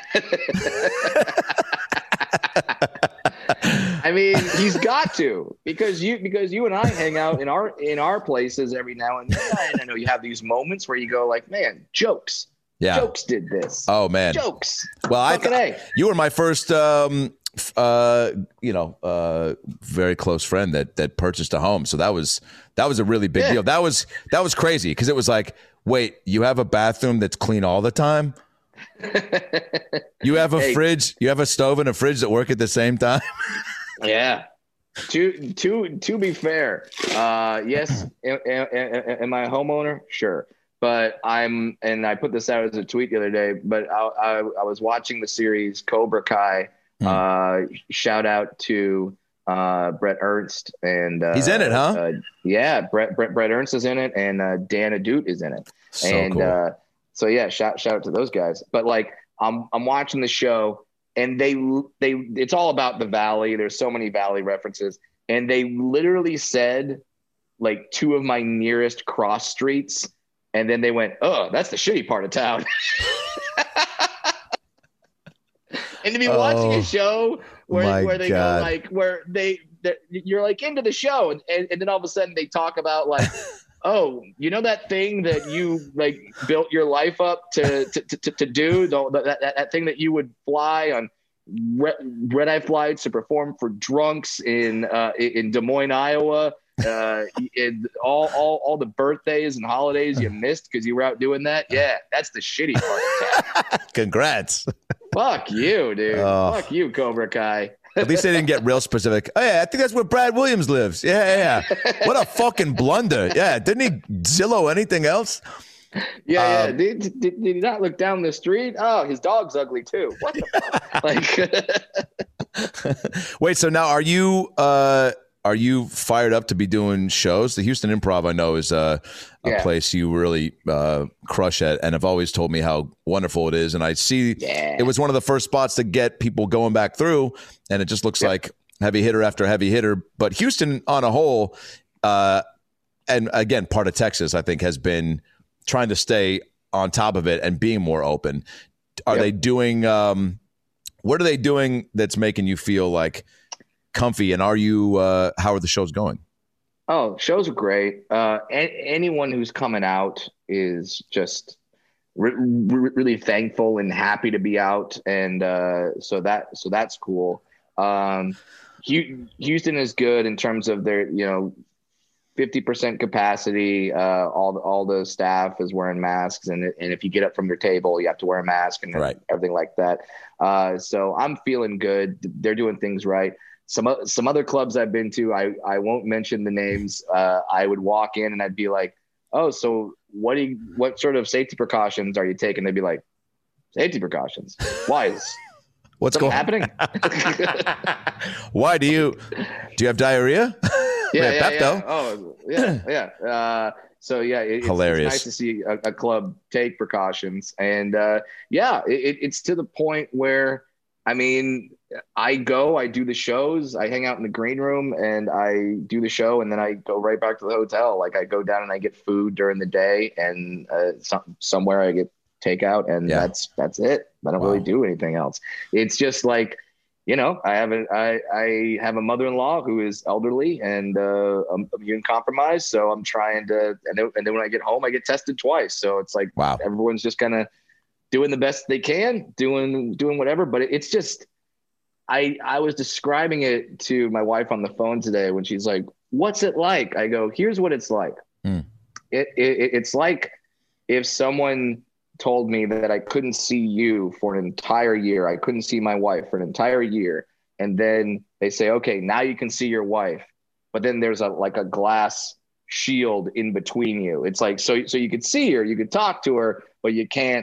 I mean, he's got to, because you and I hang out in our places every now and then. And I know you have these moments where you go like, "Man, jokes. Yeah. Jokes did this." Oh man. Jokes. Well, you were my first very close friend that purchased a home. So that was a really big deal. That was crazy, because it was like, wait, you have a bathroom that's clean all the time? You have a fridge, you have a stove and a fridge that work at the same time? Yeah. To be fair, yes. Am I a homeowner? Sure. But and I put this out as a tweet the other day, but I was watching the series Cobra Kai. Shout out to Brett Ernst, and he's in it, huh? Yeah, Brett Ernst is in it, and Dan Adut is in it. So and cool. So yeah, shout out to those guys. But like, I'm watching the show, and they it's all about the Valley. There's so many Valley references, and they literally said like two of my nearest cross streets, and then they went, "Oh, that's the shitty part of town." And to be watching a show where they go like, where you're like into the show, and then all of a sudden they talk about like, "Oh, you know that thing that you like built your life up to do, that thing that you would fly on red eye flights to perform for drunks in Des Moines, Iowa, and all the birthdays and holidays you missed because you were out doing that." Yeah, that's the shitty part of town. Congrats. Fuck you, dude. Fuck you, Cobra Kai. At least they didn't get real specific. "Oh, yeah, I think that's where Brad Williams lives." Yeah. What a fucking blunder. Yeah, didn't he Zillow anything else? Yeah. Did he not look down the street? Oh, his dog's ugly too. What the fuck? Like, wait, so now are you fired up to be doing shows? The Houston Improv, I know, is a place you really crush at, and have always told me how wonderful it is. And I see it was one of the first spots to get people going back through, and it just looks like heavy hitter after heavy hitter. But Houston on a whole, and again, part of Texas, I think, has been trying to stay on top of it and being more open. Are they doing what are they doing that's making you feel like comfy? And are you how are the shows going? Oh, shows are great. Anyone who's coming out is just really thankful and happy to be out, and so that's cool. Houston is good in terms of their 50% capacity. All the staff is wearing masks, and if you get up from your table, you have to wear a mask and everything like that. So I'm feeling good. They're doing things right. some other clubs I've been to, I won't mention the names. I would walk in and I'd be like, oh, so what sort of safety precautions are you taking? They'd be like, safety precautions. Why is What's something going happening? Why do you have diarrhea? Yeah. Pepto. Oh, yeah. So yeah, it's nice to see a club take precautions, and it's to the point where, I mean, I do the shows, I hang out in the green room, and I do the show, and then I go right back to the hotel. Like I go down and I get food during the day, and somewhere I get takeout, and that's it. I don't really do anything else. It's just like, I have a mother-in-law who is elderly and immune compromised. So I'm trying to, and then when I get home, I get tested twice. So it's like, everyone's just kind of doing the best they can, doing whatever. But it's just, I was describing it to my wife on the phone today when she's like, what's it like? I go, here's what it's like. It's like if someone told me that I couldn't see you for an entire year. I couldn't see my wife for an entire year. And then they say, okay, now you can see your wife. But then there's a glass shield in between you. It's like, so you could see her, you could talk to her, but you can't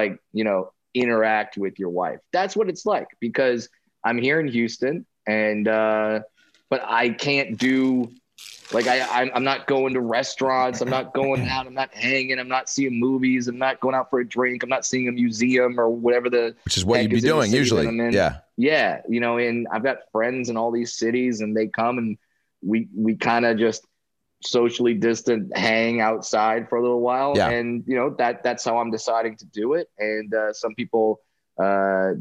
interact with your wife. That's what it's like, because I'm here in Houston and, but I can't do, I'm not going to restaurants. I'm not going out. I'm not hanging. I'm not seeing movies. I'm not going out for a drink. I'm not seeing a museum or whatever which is what you'd be doing usually. Yeah. Yeah. And I've got friends in all these cities, and they come and we kind of just socially distant hang outside for a little while. Yeah. And that's how I'm deciding to do it. And some people don't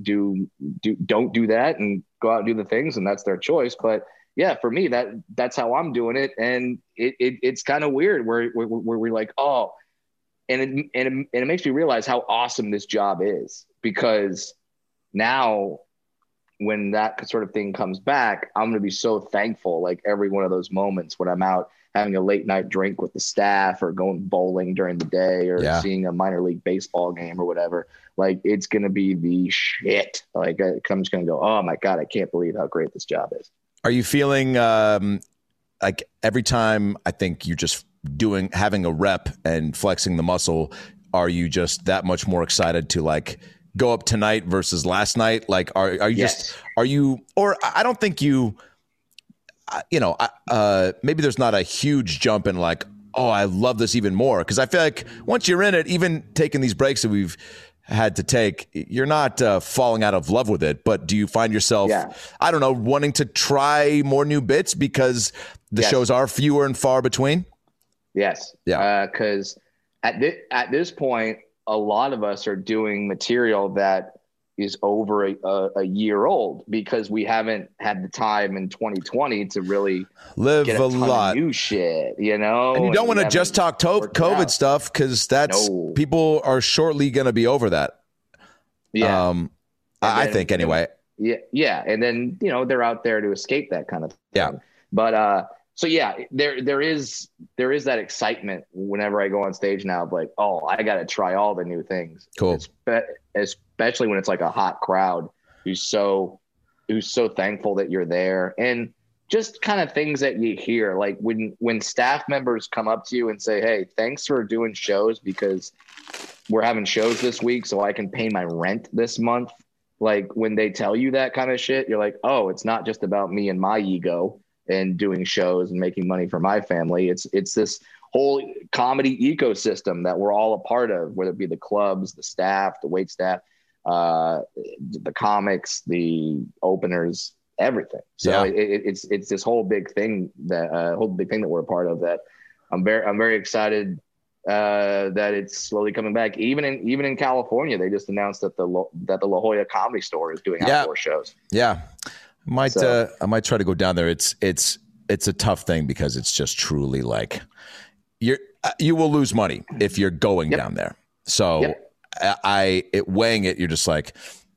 do that and go out and do the things, and that's their choice. But yeah, for me, that's how I'm doing it. And it's kind of weird where we're like, oh, and it makes me realize how awesome this job is, because now when that sort of thing comes back, I'm going to be so thankful. Like every one of those moments when I'm out having a late night drink with the staff, or going bowling during the day, or seeing a minor league baseball game or whatever, like it's going to be the shit. Like I'm just going to go, oh my God, I can't believe how great this job is. Are you feeling like every time I think you're just having a rep and flexing the muscle, are you just that much more excited to like go up tonight versus last night? Like, are you or I don't think maybe there's not a huge jump in like, oh, I love this even more. Cause I feel like once you're in it, even taking these breaks that we've had to take, you're not falling out of love with it, but do you find yourself, I don't know, wanting to try more new bits because the shows are fewer and far between? Yes. Yeah. Because at this point, a lot of us are doing material that is over a year old, because we haven't had the time in 2020 to really live get a lot of new shit, And you don't want to just talk COVID stuff, because people are shortly going to be over that. Yeah. I think anyway. Yeah. And then, they're out there to escape that kind of thing. Yeah. But, so yeah, there is that excitement whenever I go on stage now of like, oh, I got to try all the new things. Cool. Especially when it's like a hot crowd who's so thankful that you're there, and just kind of things that you hear, like when staff members come up to you and say, hey, thanks for doing shows, because we're having shows this week so I can pay my rent this month. Like when they tell you that kind of shit, you're like, oh, it's not just about me and my ego and doing shows and making money for my family. It's this whole comedy ecosystem that we're all a part of, whether it be the clubs, the staff, the wait staff, the comics, the openers, everything. So it's this whole big thing that we're a part of, that I'm very excited that it's slowly coming back. Even in California, they just announced that the La Jolla Comedy Store is doing outdoor shows. Yeah. I might try to go down there. It's a tough thing, because it's just truly like you will lose money if you're going down there. So weighing it, you're just like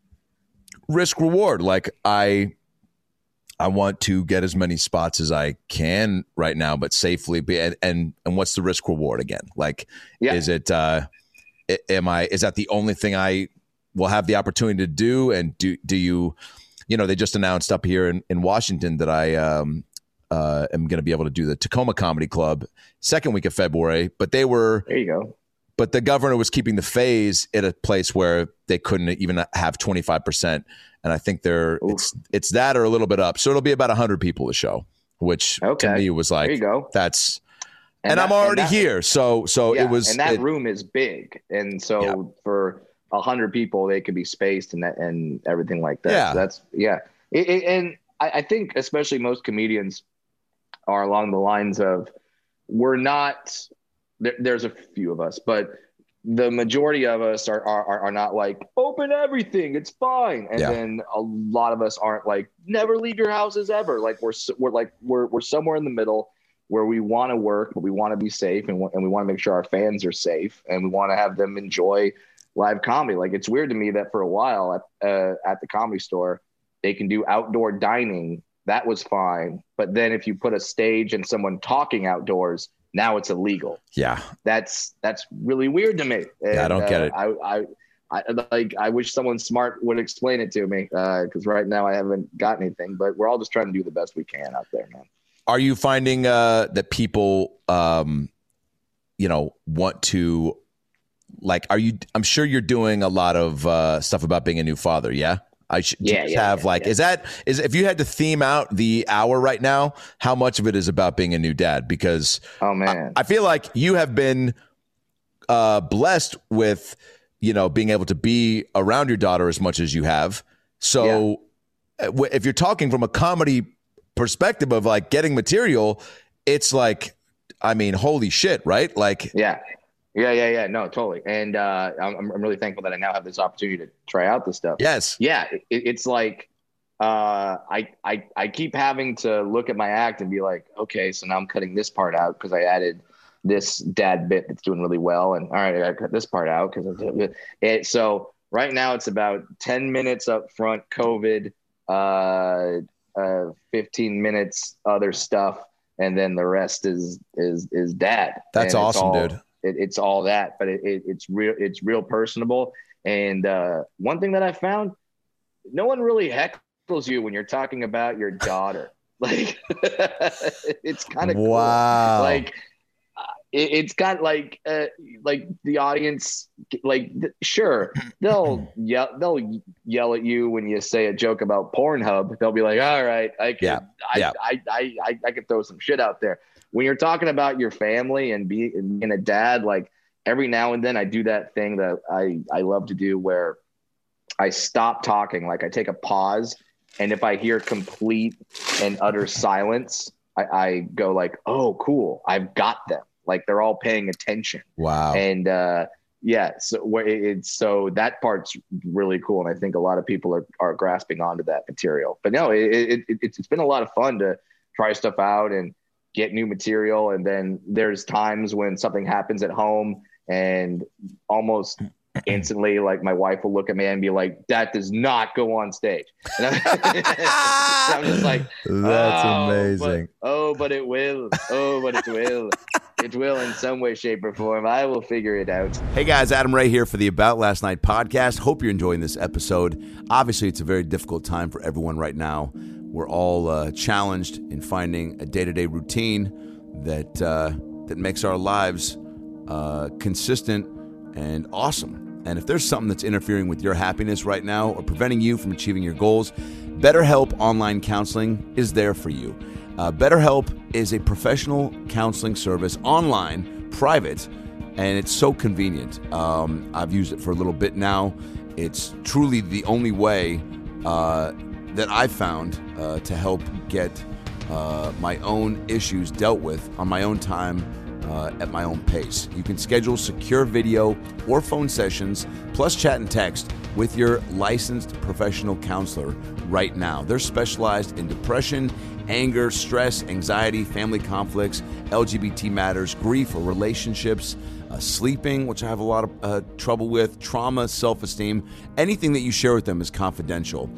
risk reward. Like I want to get as many spots as I can right now, but safely. And what's the risk reward again? Like, is it? Is that the only thing I will have the opportunity to do? And do you? they just announced up here in Washington that I am going to be able to do the Tacoma Comedy Club second week of February. But there you go. But the governor was keeping the phase at a place where they couldn't even have 25%. And I think it's that or a little bit up. So it'll be about 100 people a show, which to me was like, there you go. That's, and I'm already here. So it was. And that room is big. And so for 100 people, they could be spaced and everything like that. Yeah. So that's, and I think especially most comedians are along the lines of, we're not, there's a few of us, but the majority of us are not like, open everything, it's fine. And then a lot of us aren't like, never leave your houses ever. Like we're somewhere in the middle where we want to work, but we want to be safe, and we want to make sure our fans are safe, and we want to have them enjoy live comedy. Like, it's weird to me that for a while at the Comedy Store, they can do outdoor dining. That was fine. But then if you put a stage and someone talking outdoors, now it's illegal. Yeah. That's really weird to me. And, I don't get it. I wish someone smart would explain it to me, because right now I haven't got anything, but we're all just trying to do the best we can out there, man. Are you finding that people, want to, like, I'm sure you're doing a lot of stuff about being a new father. Yeah. If you had to theme out the hour right now, how much of it is about being a new dad? Because I feel like you have been blessed with, being able to be around your daughter as much as you have. So if you're talking from a comedy perspective of like getting material, it's like, I mean, holy shit, right? Like, yeah. No, totally. And I'm really thankful that I now have this opportunity to try out this stuff. Yes. Yeah. It's like, I keep having to look at my act and be like, okay, so now I'm cutting this part out because I added this dad bit that's doing really well. And all right, I gotta cut this part out because so right now it's about 10 minutes up front, COVID, 15 minutes other stuff, and then the rest is dad. That's awesome, dude. It's all that, but it's real personable. And one thing that I found, no one really heckles you when you're talking about your daughter. Like, it's kind of cool. Like, it's got like the audience, like, sure, they'll yell at you when you say a joke about Pornhub. They'll be like, all right, I could throw some shit out there. When you're talking about your family and being a dad, like, every now and then I do that thing that I love to do where I stop talking. Like, I take a pause, and if I hear complete and utter silence, I go like, oh, cool, I've got them. Like, they're all paying attention. Wow. And so that part's really cool. And I think a lot of people are grasping onto that material. But no, it's been a lot of fun to try stuff out and get new material. And then there's times when something happens at home and almost instantly, like, my wife will look at me and be like, that does not go on stage. And I'm just like, that's amazing. But it will. But it will. It will in some way, shape, or form. I will figure it out. Hey guys, Adam Ray here for the About Last Night podcast. Hope you're enjoying this episode. Obviously, it's a very difficult time for everyone right now. We're all challenged in finding a day-to-day routine that makes our lives consistent and awesome. And if there's something that's interfering with your happiness right now or preventing you from achieving your goals, BetterHelp Online Counseling is there for you. BetterHelp is a professional counseling service, online, private, and it's so convenient. I've used it for a little bit now. It's truly the only way that I've found to help get my own issues dealt with on my own time at my own pace. You can schedule secure video or phone sessions, plus chat and text with your licensed professional counselor right now. They're specialized in depression, anger, stress, anxiety, family conflicts, LGBT matters, grief or relationships, sleeping, which I have a lot of trouble with, trauma, self-esteem. Anything that you share with them is confidential.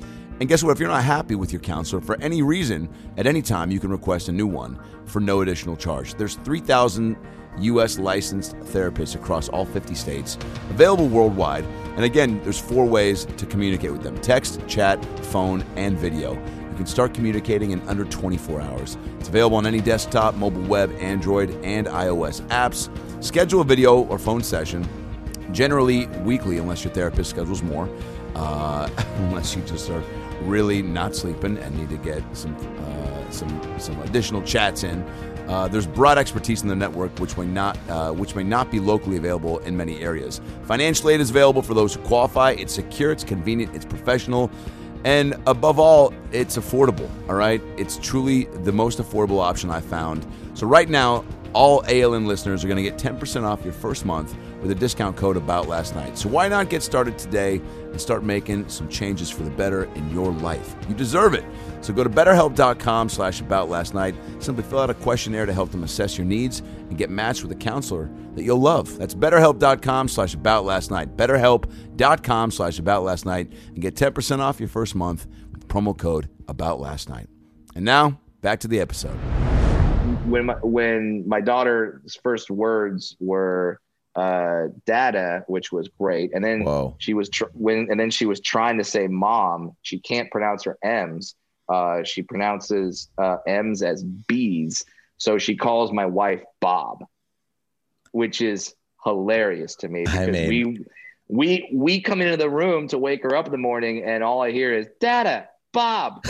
And guess what? If you're not happy with your counselor for any reason, at any time, you can request a new one for no additional charge. There's 3,000 U.S. licensed therapists across all 50 states, available worldwide. And again, there's 4 ways to communicate with them: text, chat, phone, and video. You can start communicating in under 24 hours. It's available on any desktop, mobile web, Android, and iOS apps. Schedule a video or phone session, generally weekly, unless your therapist schedules more, unless you just are really not sleeping and need to get some additional chats in. There's broad expertise in the network, which may not be locally available in many areas. Financial aid is available for those who qualify. It's secure, it's convenient, it's professional, and above all, it's affordable. All right, it's truly the most affordable option I found. So right now, all ALN listeners are going to get 10% off your first month with a discount code AboutLastNight. So why not get started today and start making some changes for the better in your life? You deserve it. So go to BetterHelp.com/AboutLastNight. Simply fill out a questionnaire to help them assess your needs and get matched with a counselor that you'll love. That's BetterHelp.com/AboutLastNight. BetterHelp.com/AboutLastNight and get 10% off your first month with promo code AboutLastNight. And now back to the episode. When my daughter's first words were "dada," which was great, and then she was she was trying to say "mom." She can't pronounce her M's. She pronounces M's as B's, so she calls my wife Bob, which is hilarious to me because we come into the room to wake her up in the morning, and all I hear is "dada, Bob."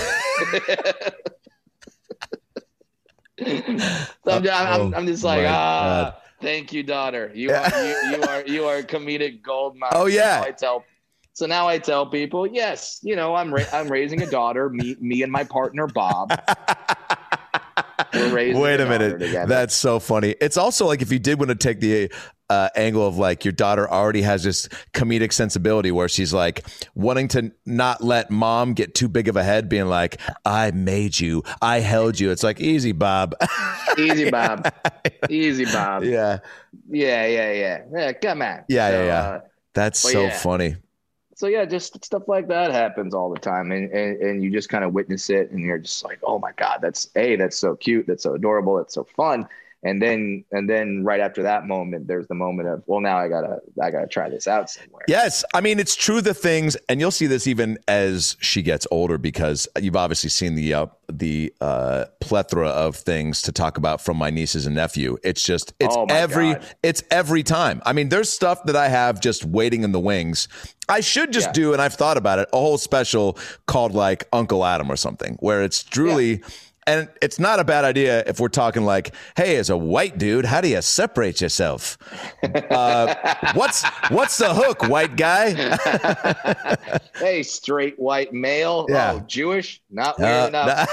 So I'm just like, thank you, daughter. You are comedic gold mine. Oh yeah. So now I tell people, yes, I'm raising a daughter. Me and my partner Bob. We're raising. Wait a minute, together. That's so funny. It's also like if you did want to take the angle of like your daughter already has this comedic sensibility where she's like wanting to not let mom get too big of a head, being like, I made you, I held you. It's like, easy, Bob. Easy, Bob. Easy, Bob. Yeah. Yeah. Come on. Yeah. That's so funny. So yeah, just stuff like that happens all the time, and you just kind of witness it, and you're just like, oh my God, that's so cute, that's so adorable, that's so fun. And then right after that moment, there's the moment of, well, now I gotta try this out somewhere. Yes, I mean, it's true, the things, and you'll see this even as she gets older, because you've obviously seen the plethora of things to talk about from my nieces and nephew. It's every time. I mean, there's stuff that I have just waiting in the wings. I should just do, and I've thought about it, a whole special called like Uncle Adam or something, where it's truly. Yeah. And it's not a bad idea if we're talking like, hey, as a white dude, how do you separate yourself? What's the hook, white guy? Hey, straight white male. Yeah. Oh, Jewish? Not weird enough.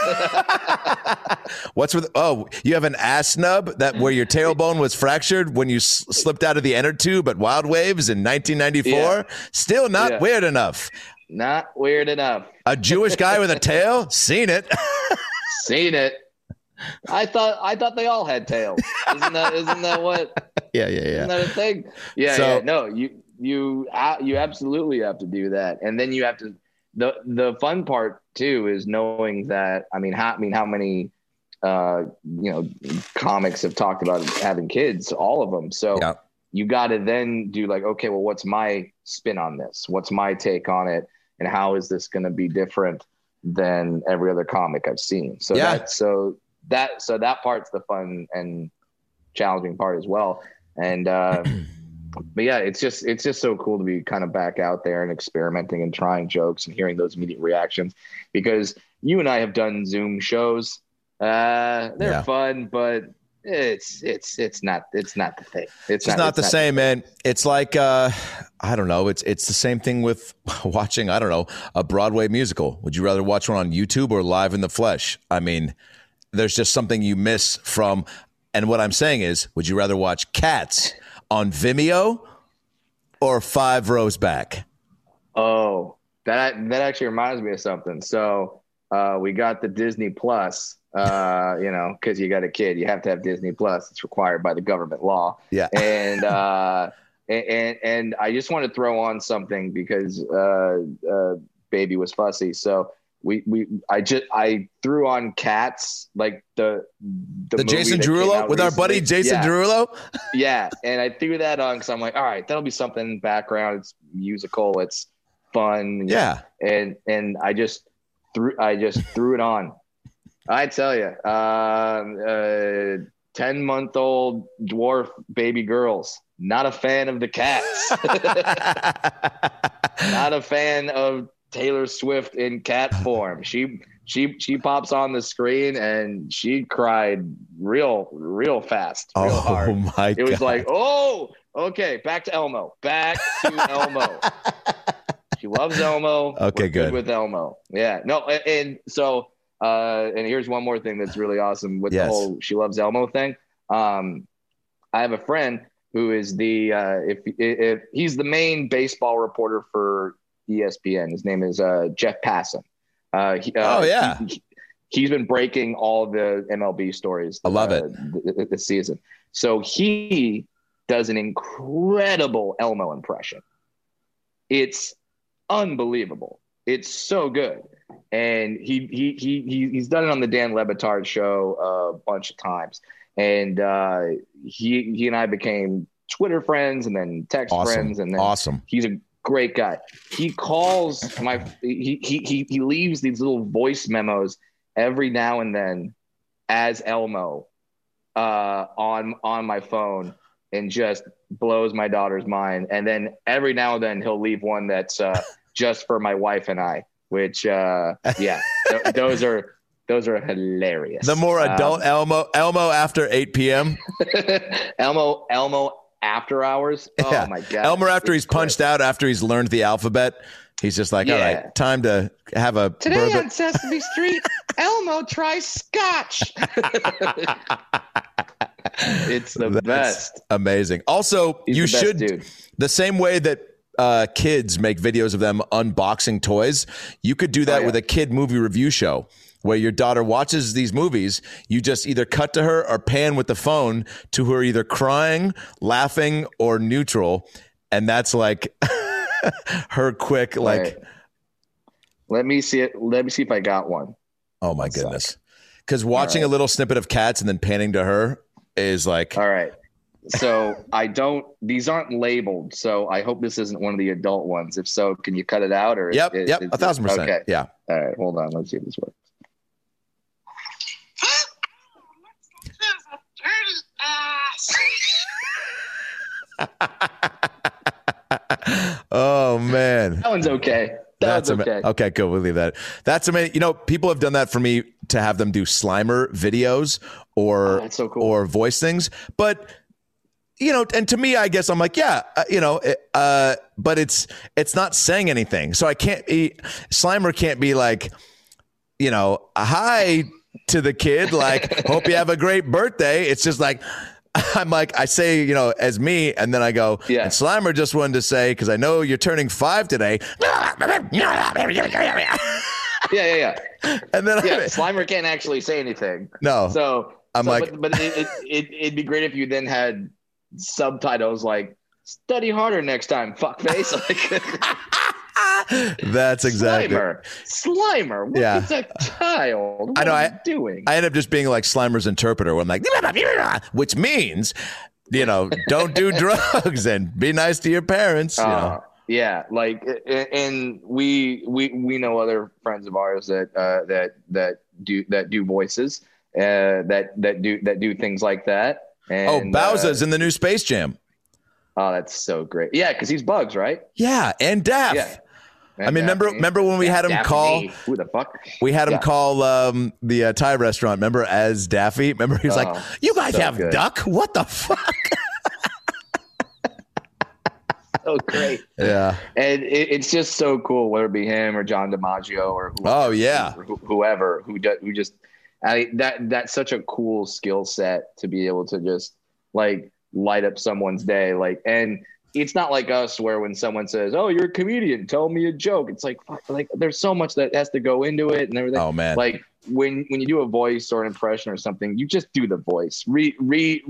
What's with? Oh, you have an ass nub where your tailbone was fractured when you slipped out of the inner tube at Wild Waves in 1994. Yeah. Still not weird enough. Not weird enough. A Jewish guy with a tail? Seen it. Seen it. I thought they all had tails. Isn't that what? Yeah. Isn't that a thing? Yeah. No, you absolutely have to do that, and then you have to. The fun part too is knowing that. I mean, how many comics have talked about having kids? All of them. So you got to then do like, okay, well, what's my spin on this? What's my take on it? And how is this going to be different than every other comic I've seen? So that part's the fun and challenging part as well. And but yeah, it's just so cool to be kind of back out there and experimenting and trying jokes and hearing those immediate reactions, because you and I have done Zoom shows. They're fun, but it's not the thing. It's not the same, man. It's like I don't know. It's the same thing with watching, I don't know, a Broadway musical. Would you rather watch one on YouTube or live in the flesh? I mean, there's just something you miss from. And what I'm saying is, would you rather watch Cats on Vimeo or 5 rows back? Oh, that actually reminds me of something. So we got the Disney Plus. Because you got a kid, you have to have Disney Plus. It's required by the government law. Yeah. And I just want to throw on something because baby was fussy. So I threw on Cats, like the Jason Derulo with our buddy Jason Derulo. Yeah, and I threw that on because I'm like, all right, that'll be something in the background. It's musical, it's fun. Yeah, and I just threw it on. I tell you, 10-month-old dwarf baby girls. Not a fan of the Cats. Not a fan of Taylor Swift in cat form. She pops on the screen and she cried real fast, real hard. My God. It was like, oh, okay, back to Elmo. She loves Elmo. Okay, We're good with Elmo. Yeah, no, and so and here's one more thing that's really awesome with the whole she loves Elmo thing. I have a friend who is the if he's the main baseball reporter for ESPN. His name is Jeff Passan. He's been breaking all the MLB stories. I love it this season. So he does an incredible Elmo impression. It's unbelievable. It's so good, and he's done it on the Dan Le Batard show a bunch of times. And he and I became Twitter friends, and then text friends, and then he's a great guy. He calls he leaves these little voice memos every now and then as Elmo on my phone, and just blows my daughter's mind. And then every now and then he'll leave one that's just for my wife and I, which those are hilarious. The more adult Elmo after 8 p.m. Elmo after hours. Oh my God. Elmo after he's punched out, after he's learned the alphabet. He's just like, all right, time to have a today on Sesame Street. Elmo tries scotch. It's the best. Amazing. Also, you should the same way that kids make videos of them unboxing toys. You could do that with a kid movie review show where your daughter watches these movies. You just either cut to her or pan with the phone to her either crying, laughing, or neutral. And that's like her quick, like. Let me see it. Let me see if I got one. Oh my goodness. Because watching a little snippet of Cats and then panning to her is like. All right. So these aren't labeled. So I hope this isn't one of the adult ones. If so, can you cut it out? Or Yep. 1,000%. Okay. Yeah. All right. Hold on. Let's see if this works. Oh man, that one's okay. That's okay. Okay, good. We'll leave that. That's amazing. You know, people have done that for me to have them do Slimer videos or that's so cool. Or voice things. But you know, and to me, I guess I'm like, but it's not saying anything. So Slimer can't be like, hi to the kid, like, hope you have a great birthday. It's just like. I'm like, I say, as me, and then I go, and Slimer just wanted to say, because I know you're turning 5 today. Yeah. And then Slimer can't actually say anything. No. So it'd be great if you then had subtitles like, study harder next time, fuckface. That's exactly Slimer. What is a child? What are you doing? I end up just being like Slimer's interpreter where I'm like, which means, don't do drugs and be nice to your parents. Yeah, like, and we know other friends of ours that do voices, that do things like that. And, Bowser's in the new Space Jam. Oh, that's so great. Yeah, because he's Bugs, right? Yeah, and Daff. Yeah. I mean, remember when we had him call? Who the fuck? We had him call the Thai restaurant. Remember, as Daffy? Remember, he was like, "You guys have duck? What the fuck?" So great. Yeah, and it's just so cool, whether it be him or John DiMaggio or whoever who just that's such a cool skill set to be able to just like light up someone's day, like and. It's not like us where when someone says, "Oh, you're a comedian, tell me a joke." It's like there's so much that has to go into it and everything. Oh man! Like when you do a voice or an impression or something, you just do the voice, read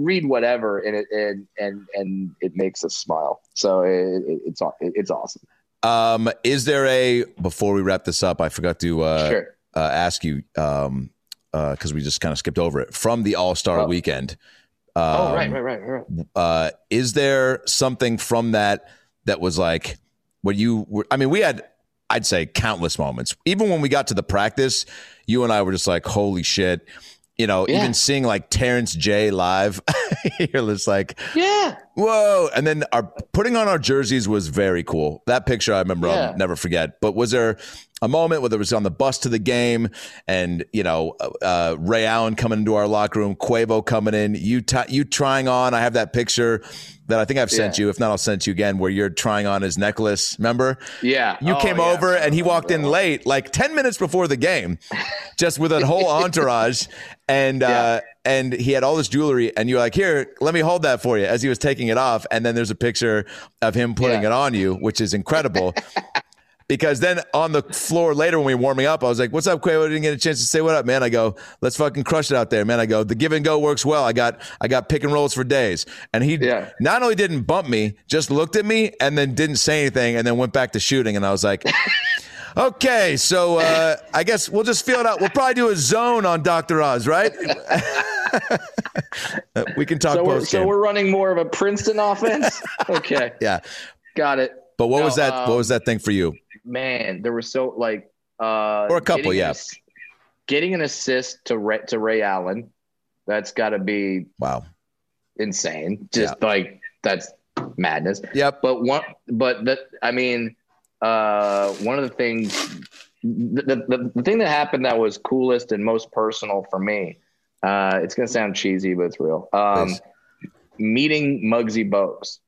whatever, and it makes us smile. So it's awesome. Is there before we wrap this up, I forgot to ask you, because we just kind of skipped over it, from the All-Star weekend. Right. Is there something from that was like what you were? I mean, we had, I'd say, countless moments. Even when we got to the practice, you and I were just like, holy shit. Even seeing like Terrence J live, you're just like, whoa. And then putting on our jerseys was very cool. That picture I remember, I'll never forget. But was there a moment, whether it was on the bus to the game and, Ray Allen coming into our locker room, Quavo coming in, you trying on, I have that picture that I think I've sent you. If not, I'll send it to you again, where you're trying on his necklace. Remember? Yeah. You came over and he walked in late, like 10 minutes before the game, just with a whole entourage. And he had all this jewelry, and you're like, here, let me hold that for you, as he was taking it off. And then there's a picture of him putting it on you, which is incredible. Because then on the floor later when we were warming up, I was like, what's up, Quavo? I didn't get a chance to say what up, man. I go, let's fucking crush it out there, man. I go, the give and go works well. I got pick and rolls for days. And he not only didn't bump me, just looked at me and then didn't say anything and then went back to shooting. And I was like, okay, so I guess we'll just feel it out. We'll probably do a zone on Dr. Oz, right? We can talk post-game. So we're running more of a Princeton offense? Okay. Yeah. Got it. But what was that? What was that thing for you? Man, there were so like or a couple, getting an assist to Ray Allen, that's got to be insane. Just like that's madness. Yep. One of the things, the thing that happened that was coolest and most personal for me. It's gonna sound cheesy, but it's real. Meeting Muggsy Bogues.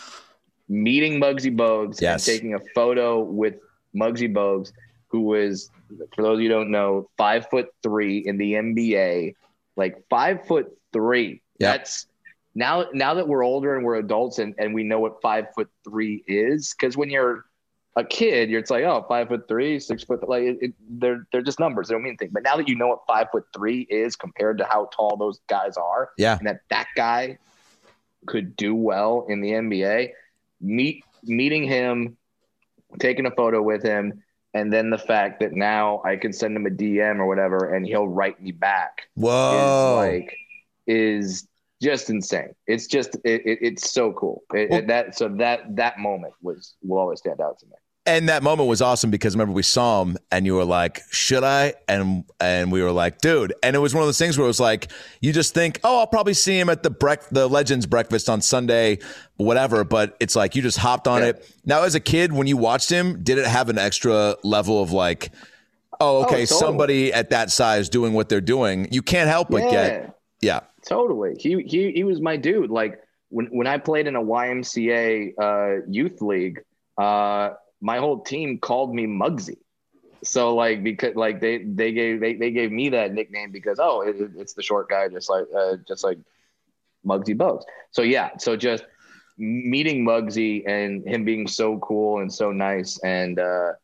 And taking a photo with Muggsy Bogues, who was, for those of you who don't know, 5'3" in the NBA, like 5'3". That's now that we're older and we're adults and we know what 5'3" is, because when you're a kid, it's like, oh, 5'3", 6 foot, like they're just numbers. They don't mean anything. But now that you know what 5'3" is compared to how tall those guys are, and that guy could do well in the NBA. Meeting him, taking a photo with him, and then the fact that now I can send him a DM or whatever, and he'll write me back. Whoa! Is just insane. It's just it's so cool. That moment will always stand out to me. And that moment was awesome because remember we saw him and you were like, should I? And we were like, dude. And it was one of those things where it was like, you just think, oh, I'll probably see him at the Legends breakfast on Sunday, whatever. But it's like, you just hopped on it. Now, as a kid, when you watched him, did it have an extra level of like, oh, okay, totally. Somebody at that size doing what they're doing? You can't help but get, totally. He was my dude. Like when I played in a YMCA youth league, my whole team called me Muggsy. So like, because like they gave me that nickname because, it's the short guy, just like Muggsy Bogues. So just meeting Muggsy and him being so cool and so nice. And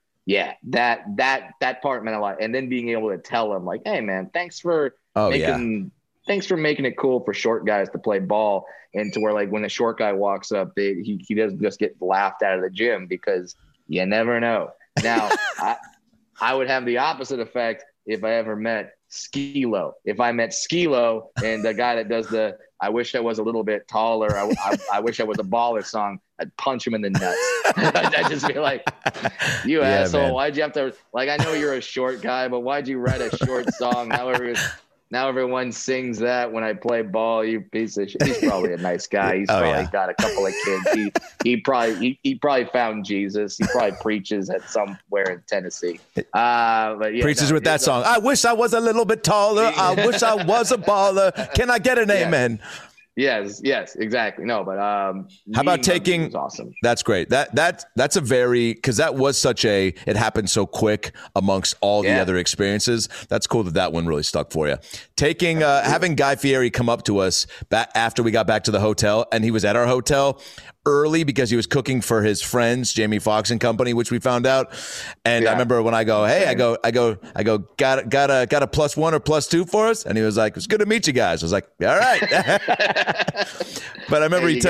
that part meant a lot. And then being able to tell him like, hey man, thanks for making it cool for short guys to play ball. And to where like when a short guy walks up, he doesn't just get laughed out of the gym because you never know. Now, I would have the opposite effect if I ever met Skee-Lo. If I met Skee-Lo and the guy that does the I wish I was a little bit taller, I wish I was a baller song, I'd punch him in the nuts. I'd just be like, you asshole, man. Why'd you have to, like, I know you're a short guy, but why'd you write a short song? Now everyone sings that when I play ball, you piece of shit. He's probably a nice guy. He's probably got a couple of kids. He probably found Jesus. He probably preaches at somewhere in Tennessee. Preaches with that song. I wish I was a little bit taller. I wish I was a baller. Can I get an amen? Yes, exactly. No, but how about taking? Was awesome. That's great. That's a very, because that was such a, it happened so quick amongst all the other experiences. That's cool that one really stuck for you. Taking having Guy Fieri come up to us after we got back to the hotel, and he was at our hotel early because he was cooking for his friends, Jamie Foxx and company, which we found out. And I remember when I go, hey, I go, got a +1 or +2 for us? And he was like, it's good to meet you guys. I was like, all right. But I remember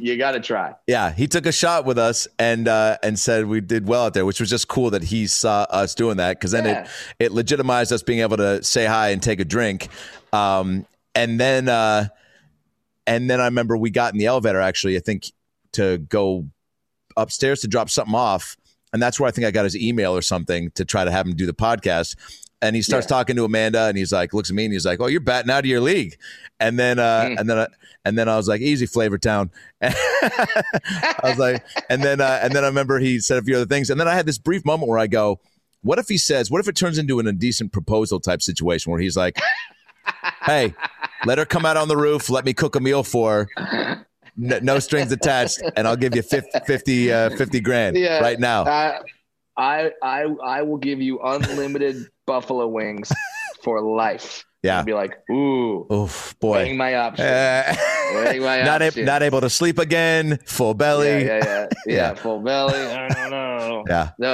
you got to try. Yeah, he took a shot with us and said we did well out there, which was just cool that he saw us doing that, because then it legitimized us being able to say hi and take a drink. And then I remember we got in the elevator, actually, I think, to go upstairs to drop something off. And that's where I think I got his email or something to try to have him do the podcast. And he starts talking to Amanda, and he's like, looks at me, and he's like, "Oh, you're batting out of your league." And then, and then I was like, "Easy, Flavor Town." I was like, and then I remember he said a few other things, and then I had this brief moment where I go, "What if it turns into an indecent proposal type situation where he's like, hey, let her come out on the roof, let me cook a meal for her, no strings attached, and I'll give you 50 grand right now." I will give you unlimited buffalo wings for life. Yeah. I'd be like, ooh, boy, weighing my options. Weighing my options. Not able to sleep again. Full belly. Yeah. Full belly. I don't know. Yeah. No,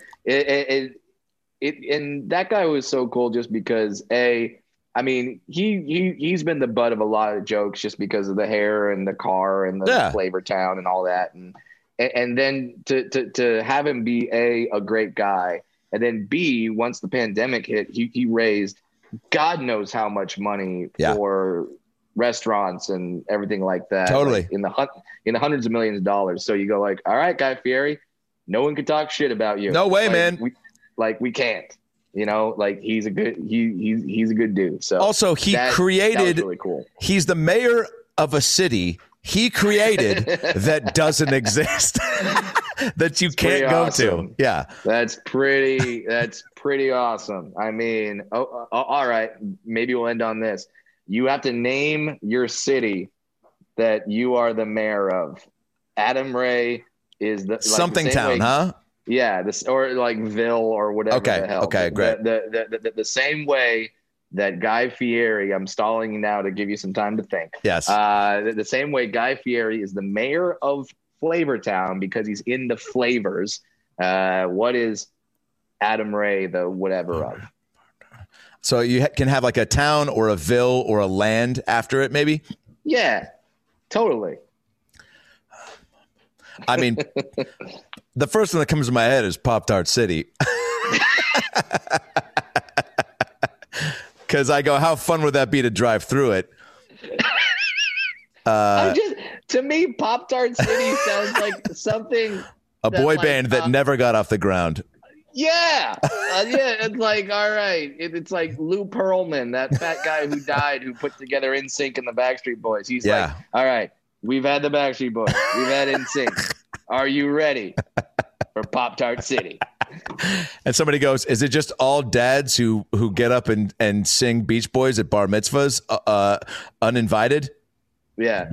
and that guy was so cool just because I mean, he's been the butt of a lot of jokes just because of the hair and the car and the Flavor Town and all that, and then to have him be a great guy, and then B, once the pandemic hit, he raised God knows how much money for restaurants and everything like that. Totally. Like in the hundreds of millions of dollars. So you go like, all right, Guy Fieri, no one can talk shit about you. No way, man. We can't. You know, like he's a good dude. So also that was really cool. He's the mayor of a city he created that doesn't exist. That you can't go to. Yeah. That's pretty awesome. I mean, all right. Maybe we'll end on this. You have to name your city that you are the mayor of. Adam Ray is the something town, huh? Yeah, or like Ville or whatever the hell. Okay, great. The same way that Guy Fieri, I'm stalling you now to give you some time to think. Yes. The same way Guy Fieri is the mayor of Flavor Town because he's in the flavors. What is Adam Ray the whatever of? So you can have like a town or a ville or a land after it, maybe? Yeah, totally. I mean, the first thing that comes to my head is Pop-Tart City. Because I go, how fun would that be to drive through it? To me, Pop-Tart City sounds like something. A boy band that never got off the ground. Yeah. It's like, all right. It's like Lou Pearlman, that fat guy who died, who put together NSYNC and the Backstreet Boys. He's like, all right, we've had the Backstreet Boys. We've had NSYNC. Are you ready for Pop-Tart City? And somebody goes, is it just all dads who get up and sing Beach Boys at bar mitzvahs uninvited? Yeah.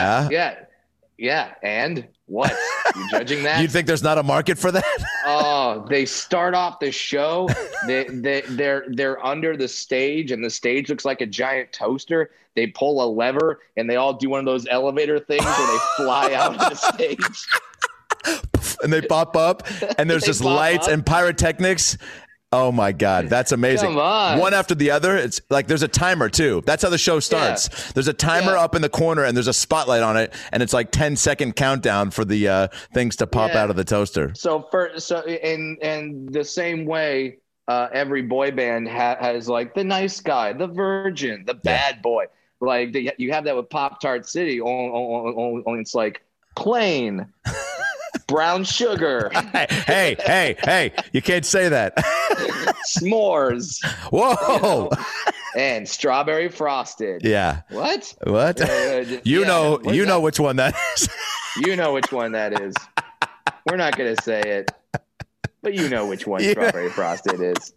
And what? You judging that? You think there's not a market for that? Oh, they start off the show. They're under the stage, and the stage looks like a giant toaster. They pull a lever, and they all do one of those elevator things where they fly out of the stage. And they pop up, and there's just lights and pyrotechnics. Oh my God, that's amazing. Come on. One after the other. It's like there's a timer too. That's how the show starts. Yeah. There's a timer up in the corner, and there's a spotlight on it, and it's like 10-second countdown for the things to pop out of the toaster. So in the same way, every boy band has like the nice guy, the virgin, the bad boy. Like you have that with Pop-Tart City. Only it's like plain. Brown sugar. Hey, you can't say that. S'mores. Whoa. And strawberry frosted. Yeah. What? You know which one that is. You know which one that is. We're not going to say it, but you know which one strawberry frosted is.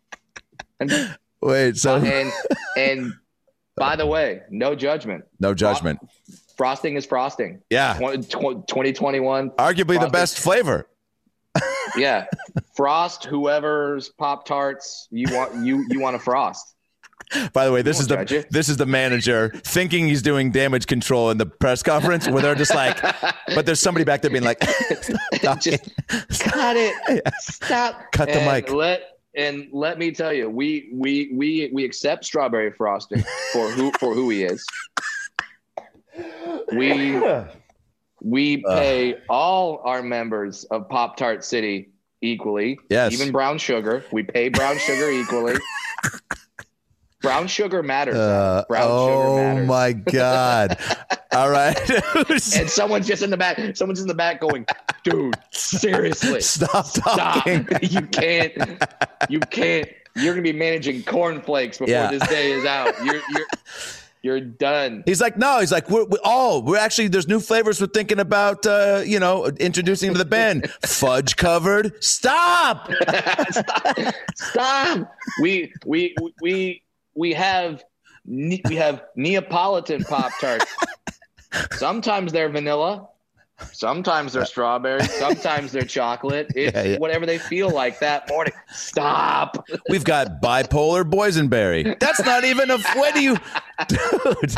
Wait, so. And by the way, no judgment. No judgment. Frosting is frosting. Yeah. 2021. Arguably frosting. The best flavor. Yeah. Frost whoever's Pop-Tarts you want to frost. By the way, this is the manager thinking he's doing damage control in the press conference where they're just like, but there's somebody back there being like, just cut it. Stop. Cut the mic. Let me tell you, we accept strawberry frosting for who he is. We pay all our members of Pop-Tart City equally. Yes. Even Brown Sugar. We pay Brown Sugar equally. Brown sugar matters. Brown sugar matters. Oh my God. All right. And someone's just in the back going, dude, seriously. Stop talking. You can't. You're going to be managing cornflakes before this day is out. You're done. He's like, no. He's like, we're actually, there's new flavors we're thinking about, introducing to the band. Fudge covered. Stop. Stop. We have Neapolitan Pop-Tarts. Sometimes they're vanilla. Sometimes they're strawberry. Sometimes they're chocolate. It's whatever they feel like that morning. Stop. We've got bipolar boysenberry. That's not even when do you, dude?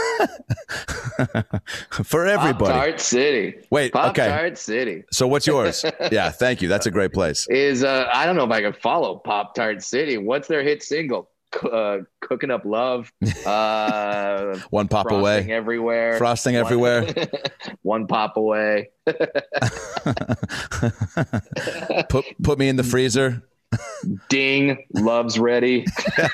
For everybody. Pop-Tart City. Wait, okay. Pop-Tart City. So what's yours? Yeah, thank you. That's a great place. I don't know if I can follow Pop-Tart City. What's their hit single? Cooking Up Love. One pop away. Everywhere. Frosting everywhere. One pop away. Put me in the freezer. Ding. Love's ready.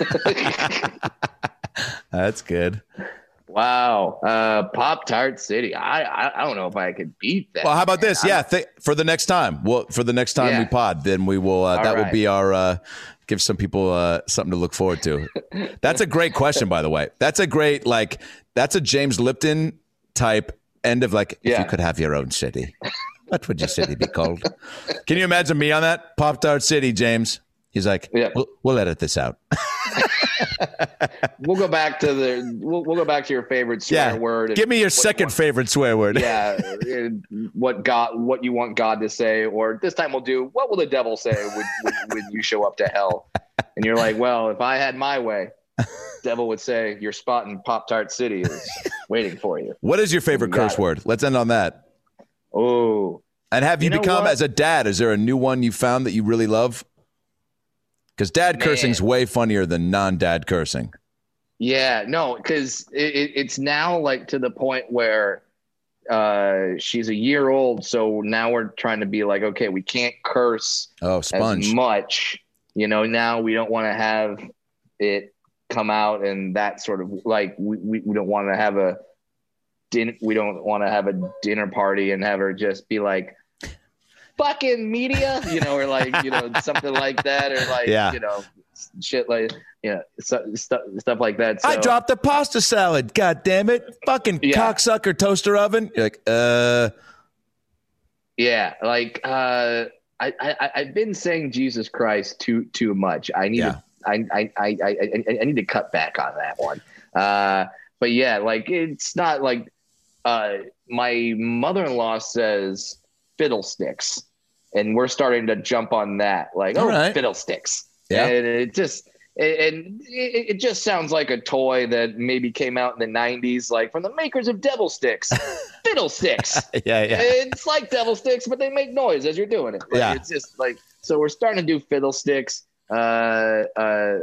That's good. Wow. Pop-Tart City. I don't know if I could beat that. Well, how about this? Yeah, for the next time. Well, for the next time we pod, then we will. That will be our. Give some people something to look forward to. That's a great question, by the way. That's a great that's a James Lipton type end of if you could have your own city, what would your city be called? Can you imagine me on that? Pop-Tart City, James. He's like, we'll edit this out. We'll go back to we'll go back to your favorite swear word. Give me your second favorite swear word. Yeah, what you want God to say, or this time we'll do what will the devil say when you show up to hell? And you're like, well, if I had my way, devil would say your spot in Pop-Tart City is waiting for you. What is your favorite curse word? Let's end on that. Oh, and have you become as a dad? Is there a new one you found that you really love? Because dad cursing's way funnier than non-dad cursing. Yeah, no, because it's now to the point where she's a year old. So now we're trying to be like, okay, we can't curse as much. Now we don't want to have it come out and that sort of we don't want to have a dinner party and have her just be like, fucking media, or something like that, or shit stuff like that. So, I dropped the pasta salad. God damn it. Fucking cocksucker toaster oven. You're like, yeah. I've been saying Jesus Christ too much. I need to, I need to cut back on that one. But yeah, it's not my mother-in-law says fiddlesticks, and we're starting to jump on that. Fiddlesticks. Yeah. And it just sounds like a toy that maybe came out in the 90s, from the makers of Devil Sticks. Fiddlesticks. Yeah. It's like Devil Sticks, but they make noise as you're doing it. It's just so we're starting to do fiddlesticks. But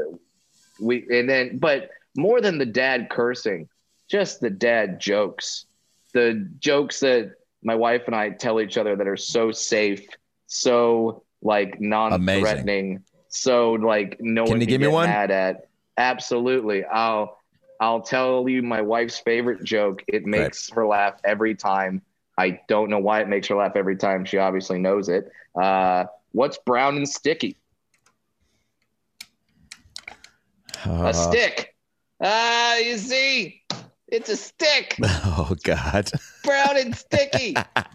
more than the dad cursing, just the dad jokes. The jokes that my wife and I tell each other that are so safe, so non-threatening, amazing. So no one can get mad at. Absolutely. I'll tell you my wife's favorite joke. It makes her laugh every time. I don't know why it makes her laugh every time. She obviously knows it. What's brown and sticky? A stick. You see, it's a stick. Oh God. Brown and sticky.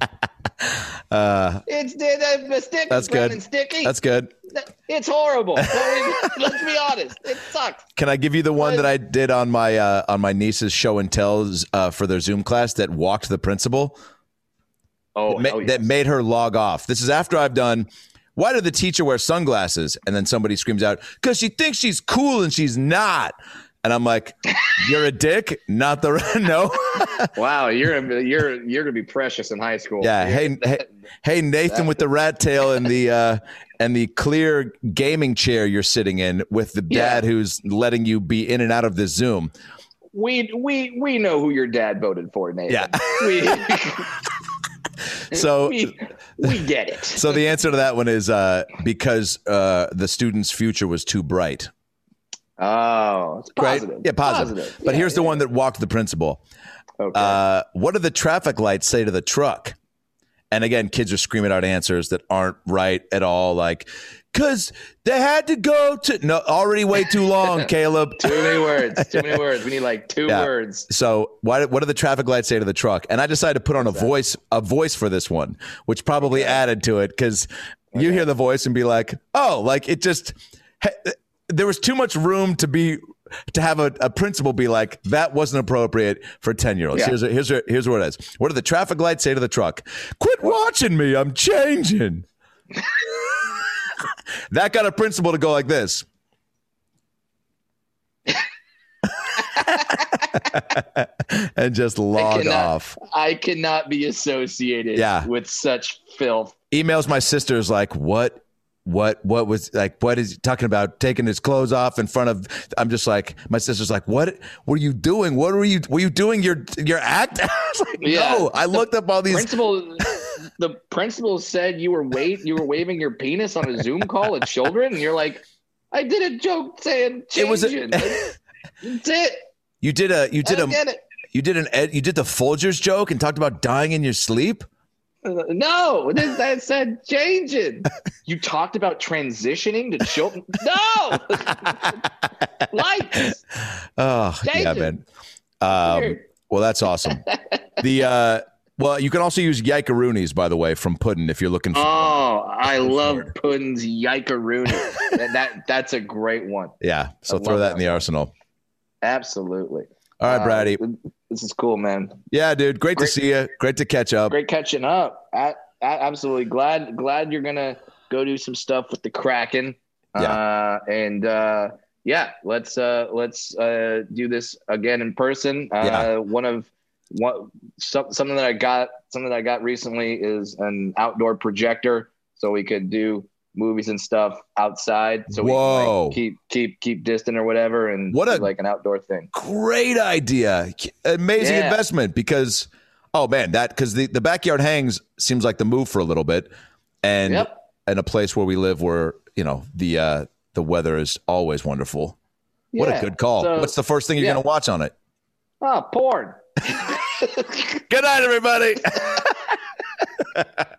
It's a stick. That's brown good. And sticky. That's good. It's horrible. Let's be honest. It sucks. Can I give you the one that I did on my niece's show and tells for their Zoom class that walked the principal? Oh, that made her log off. This is after I've done. Why did the teacher wear sunglasses? And then somebody screams out, because she thinks she's cool and she's not. And I'm like, you're a dick, not the no. Wow, you're gonna be precious in high school. Yeah. Hey, Nathan with the rat tail and the clear gaming chair you're sitting in with the dad who's letting you be in and out of the Zoom. We know who your dad voted for, Nathan. Yeah. So we get it. So the answer to that one is because the student's future was too bright. Oh, it's positive. Right? Yeah, positive. But here's the one that walked the principal. Okay. What did the traffic lights say to the truck? And again, kids are screaming out answers that aren't right at all. Like, because they had to go to... No, already way too long, Caleb. Too many words. Too many words. We need like two words. So what did the traffic lights say to the truck? And I decided to put on a voice for this one, which probably added to it because you hear the voice and be like, oh, like it just... There was too much room to have a principal be like, that wasn't appropriate for 10-year-olds. Yeah. Here's what it is. What did the traffic lights say to the truck? Quit watching me. I'm changing. That got a principal to go like this. And just log off. I cannot be associated with such filth. Emails my sister's like, what was like, what is he talking about taking his clothes off in front of, I'm just like, my sister's like, what were you doing? Were you doing your act? I was like, no, I looked up all these. The principal said you were waving your penis on a Zoom call at children. And you're like, I did a joke saying changing. That's it. You did the Folgers joke and talked about dying in your sleep. No, that said changing. You talked about transitioning to children. No, lights. Oh, changing. Yeah, man. Well, that's awesome. Well, you can also use Yike-a-Roonies, by the way, from Puddin' if you're looking for. Oh, I love Puddin's Yike-a-Rooney. That's a great one. Yeah, so throw that in the arsenal. Absolutely. All right, Brady. This is cool, man. Yeah, dude. Great to see you. Great to catch up. Great catching up. Absolutely glad you're gonna go do some stuff with the Kraken. Yeah. Let's do this again in person. Something that I got recently is an outdoor projector, so we could do movies and stuff outside, so we can like, keep distant or whatever, and like an outdoor thing. Great idea. Amazing investment because the backyard hangs seems like the move for a little bit, and in a place where we live where the weather is always wonderful. What a good call. So, what's the first thing you're gonna watch on it? Porn. Good night, everybody.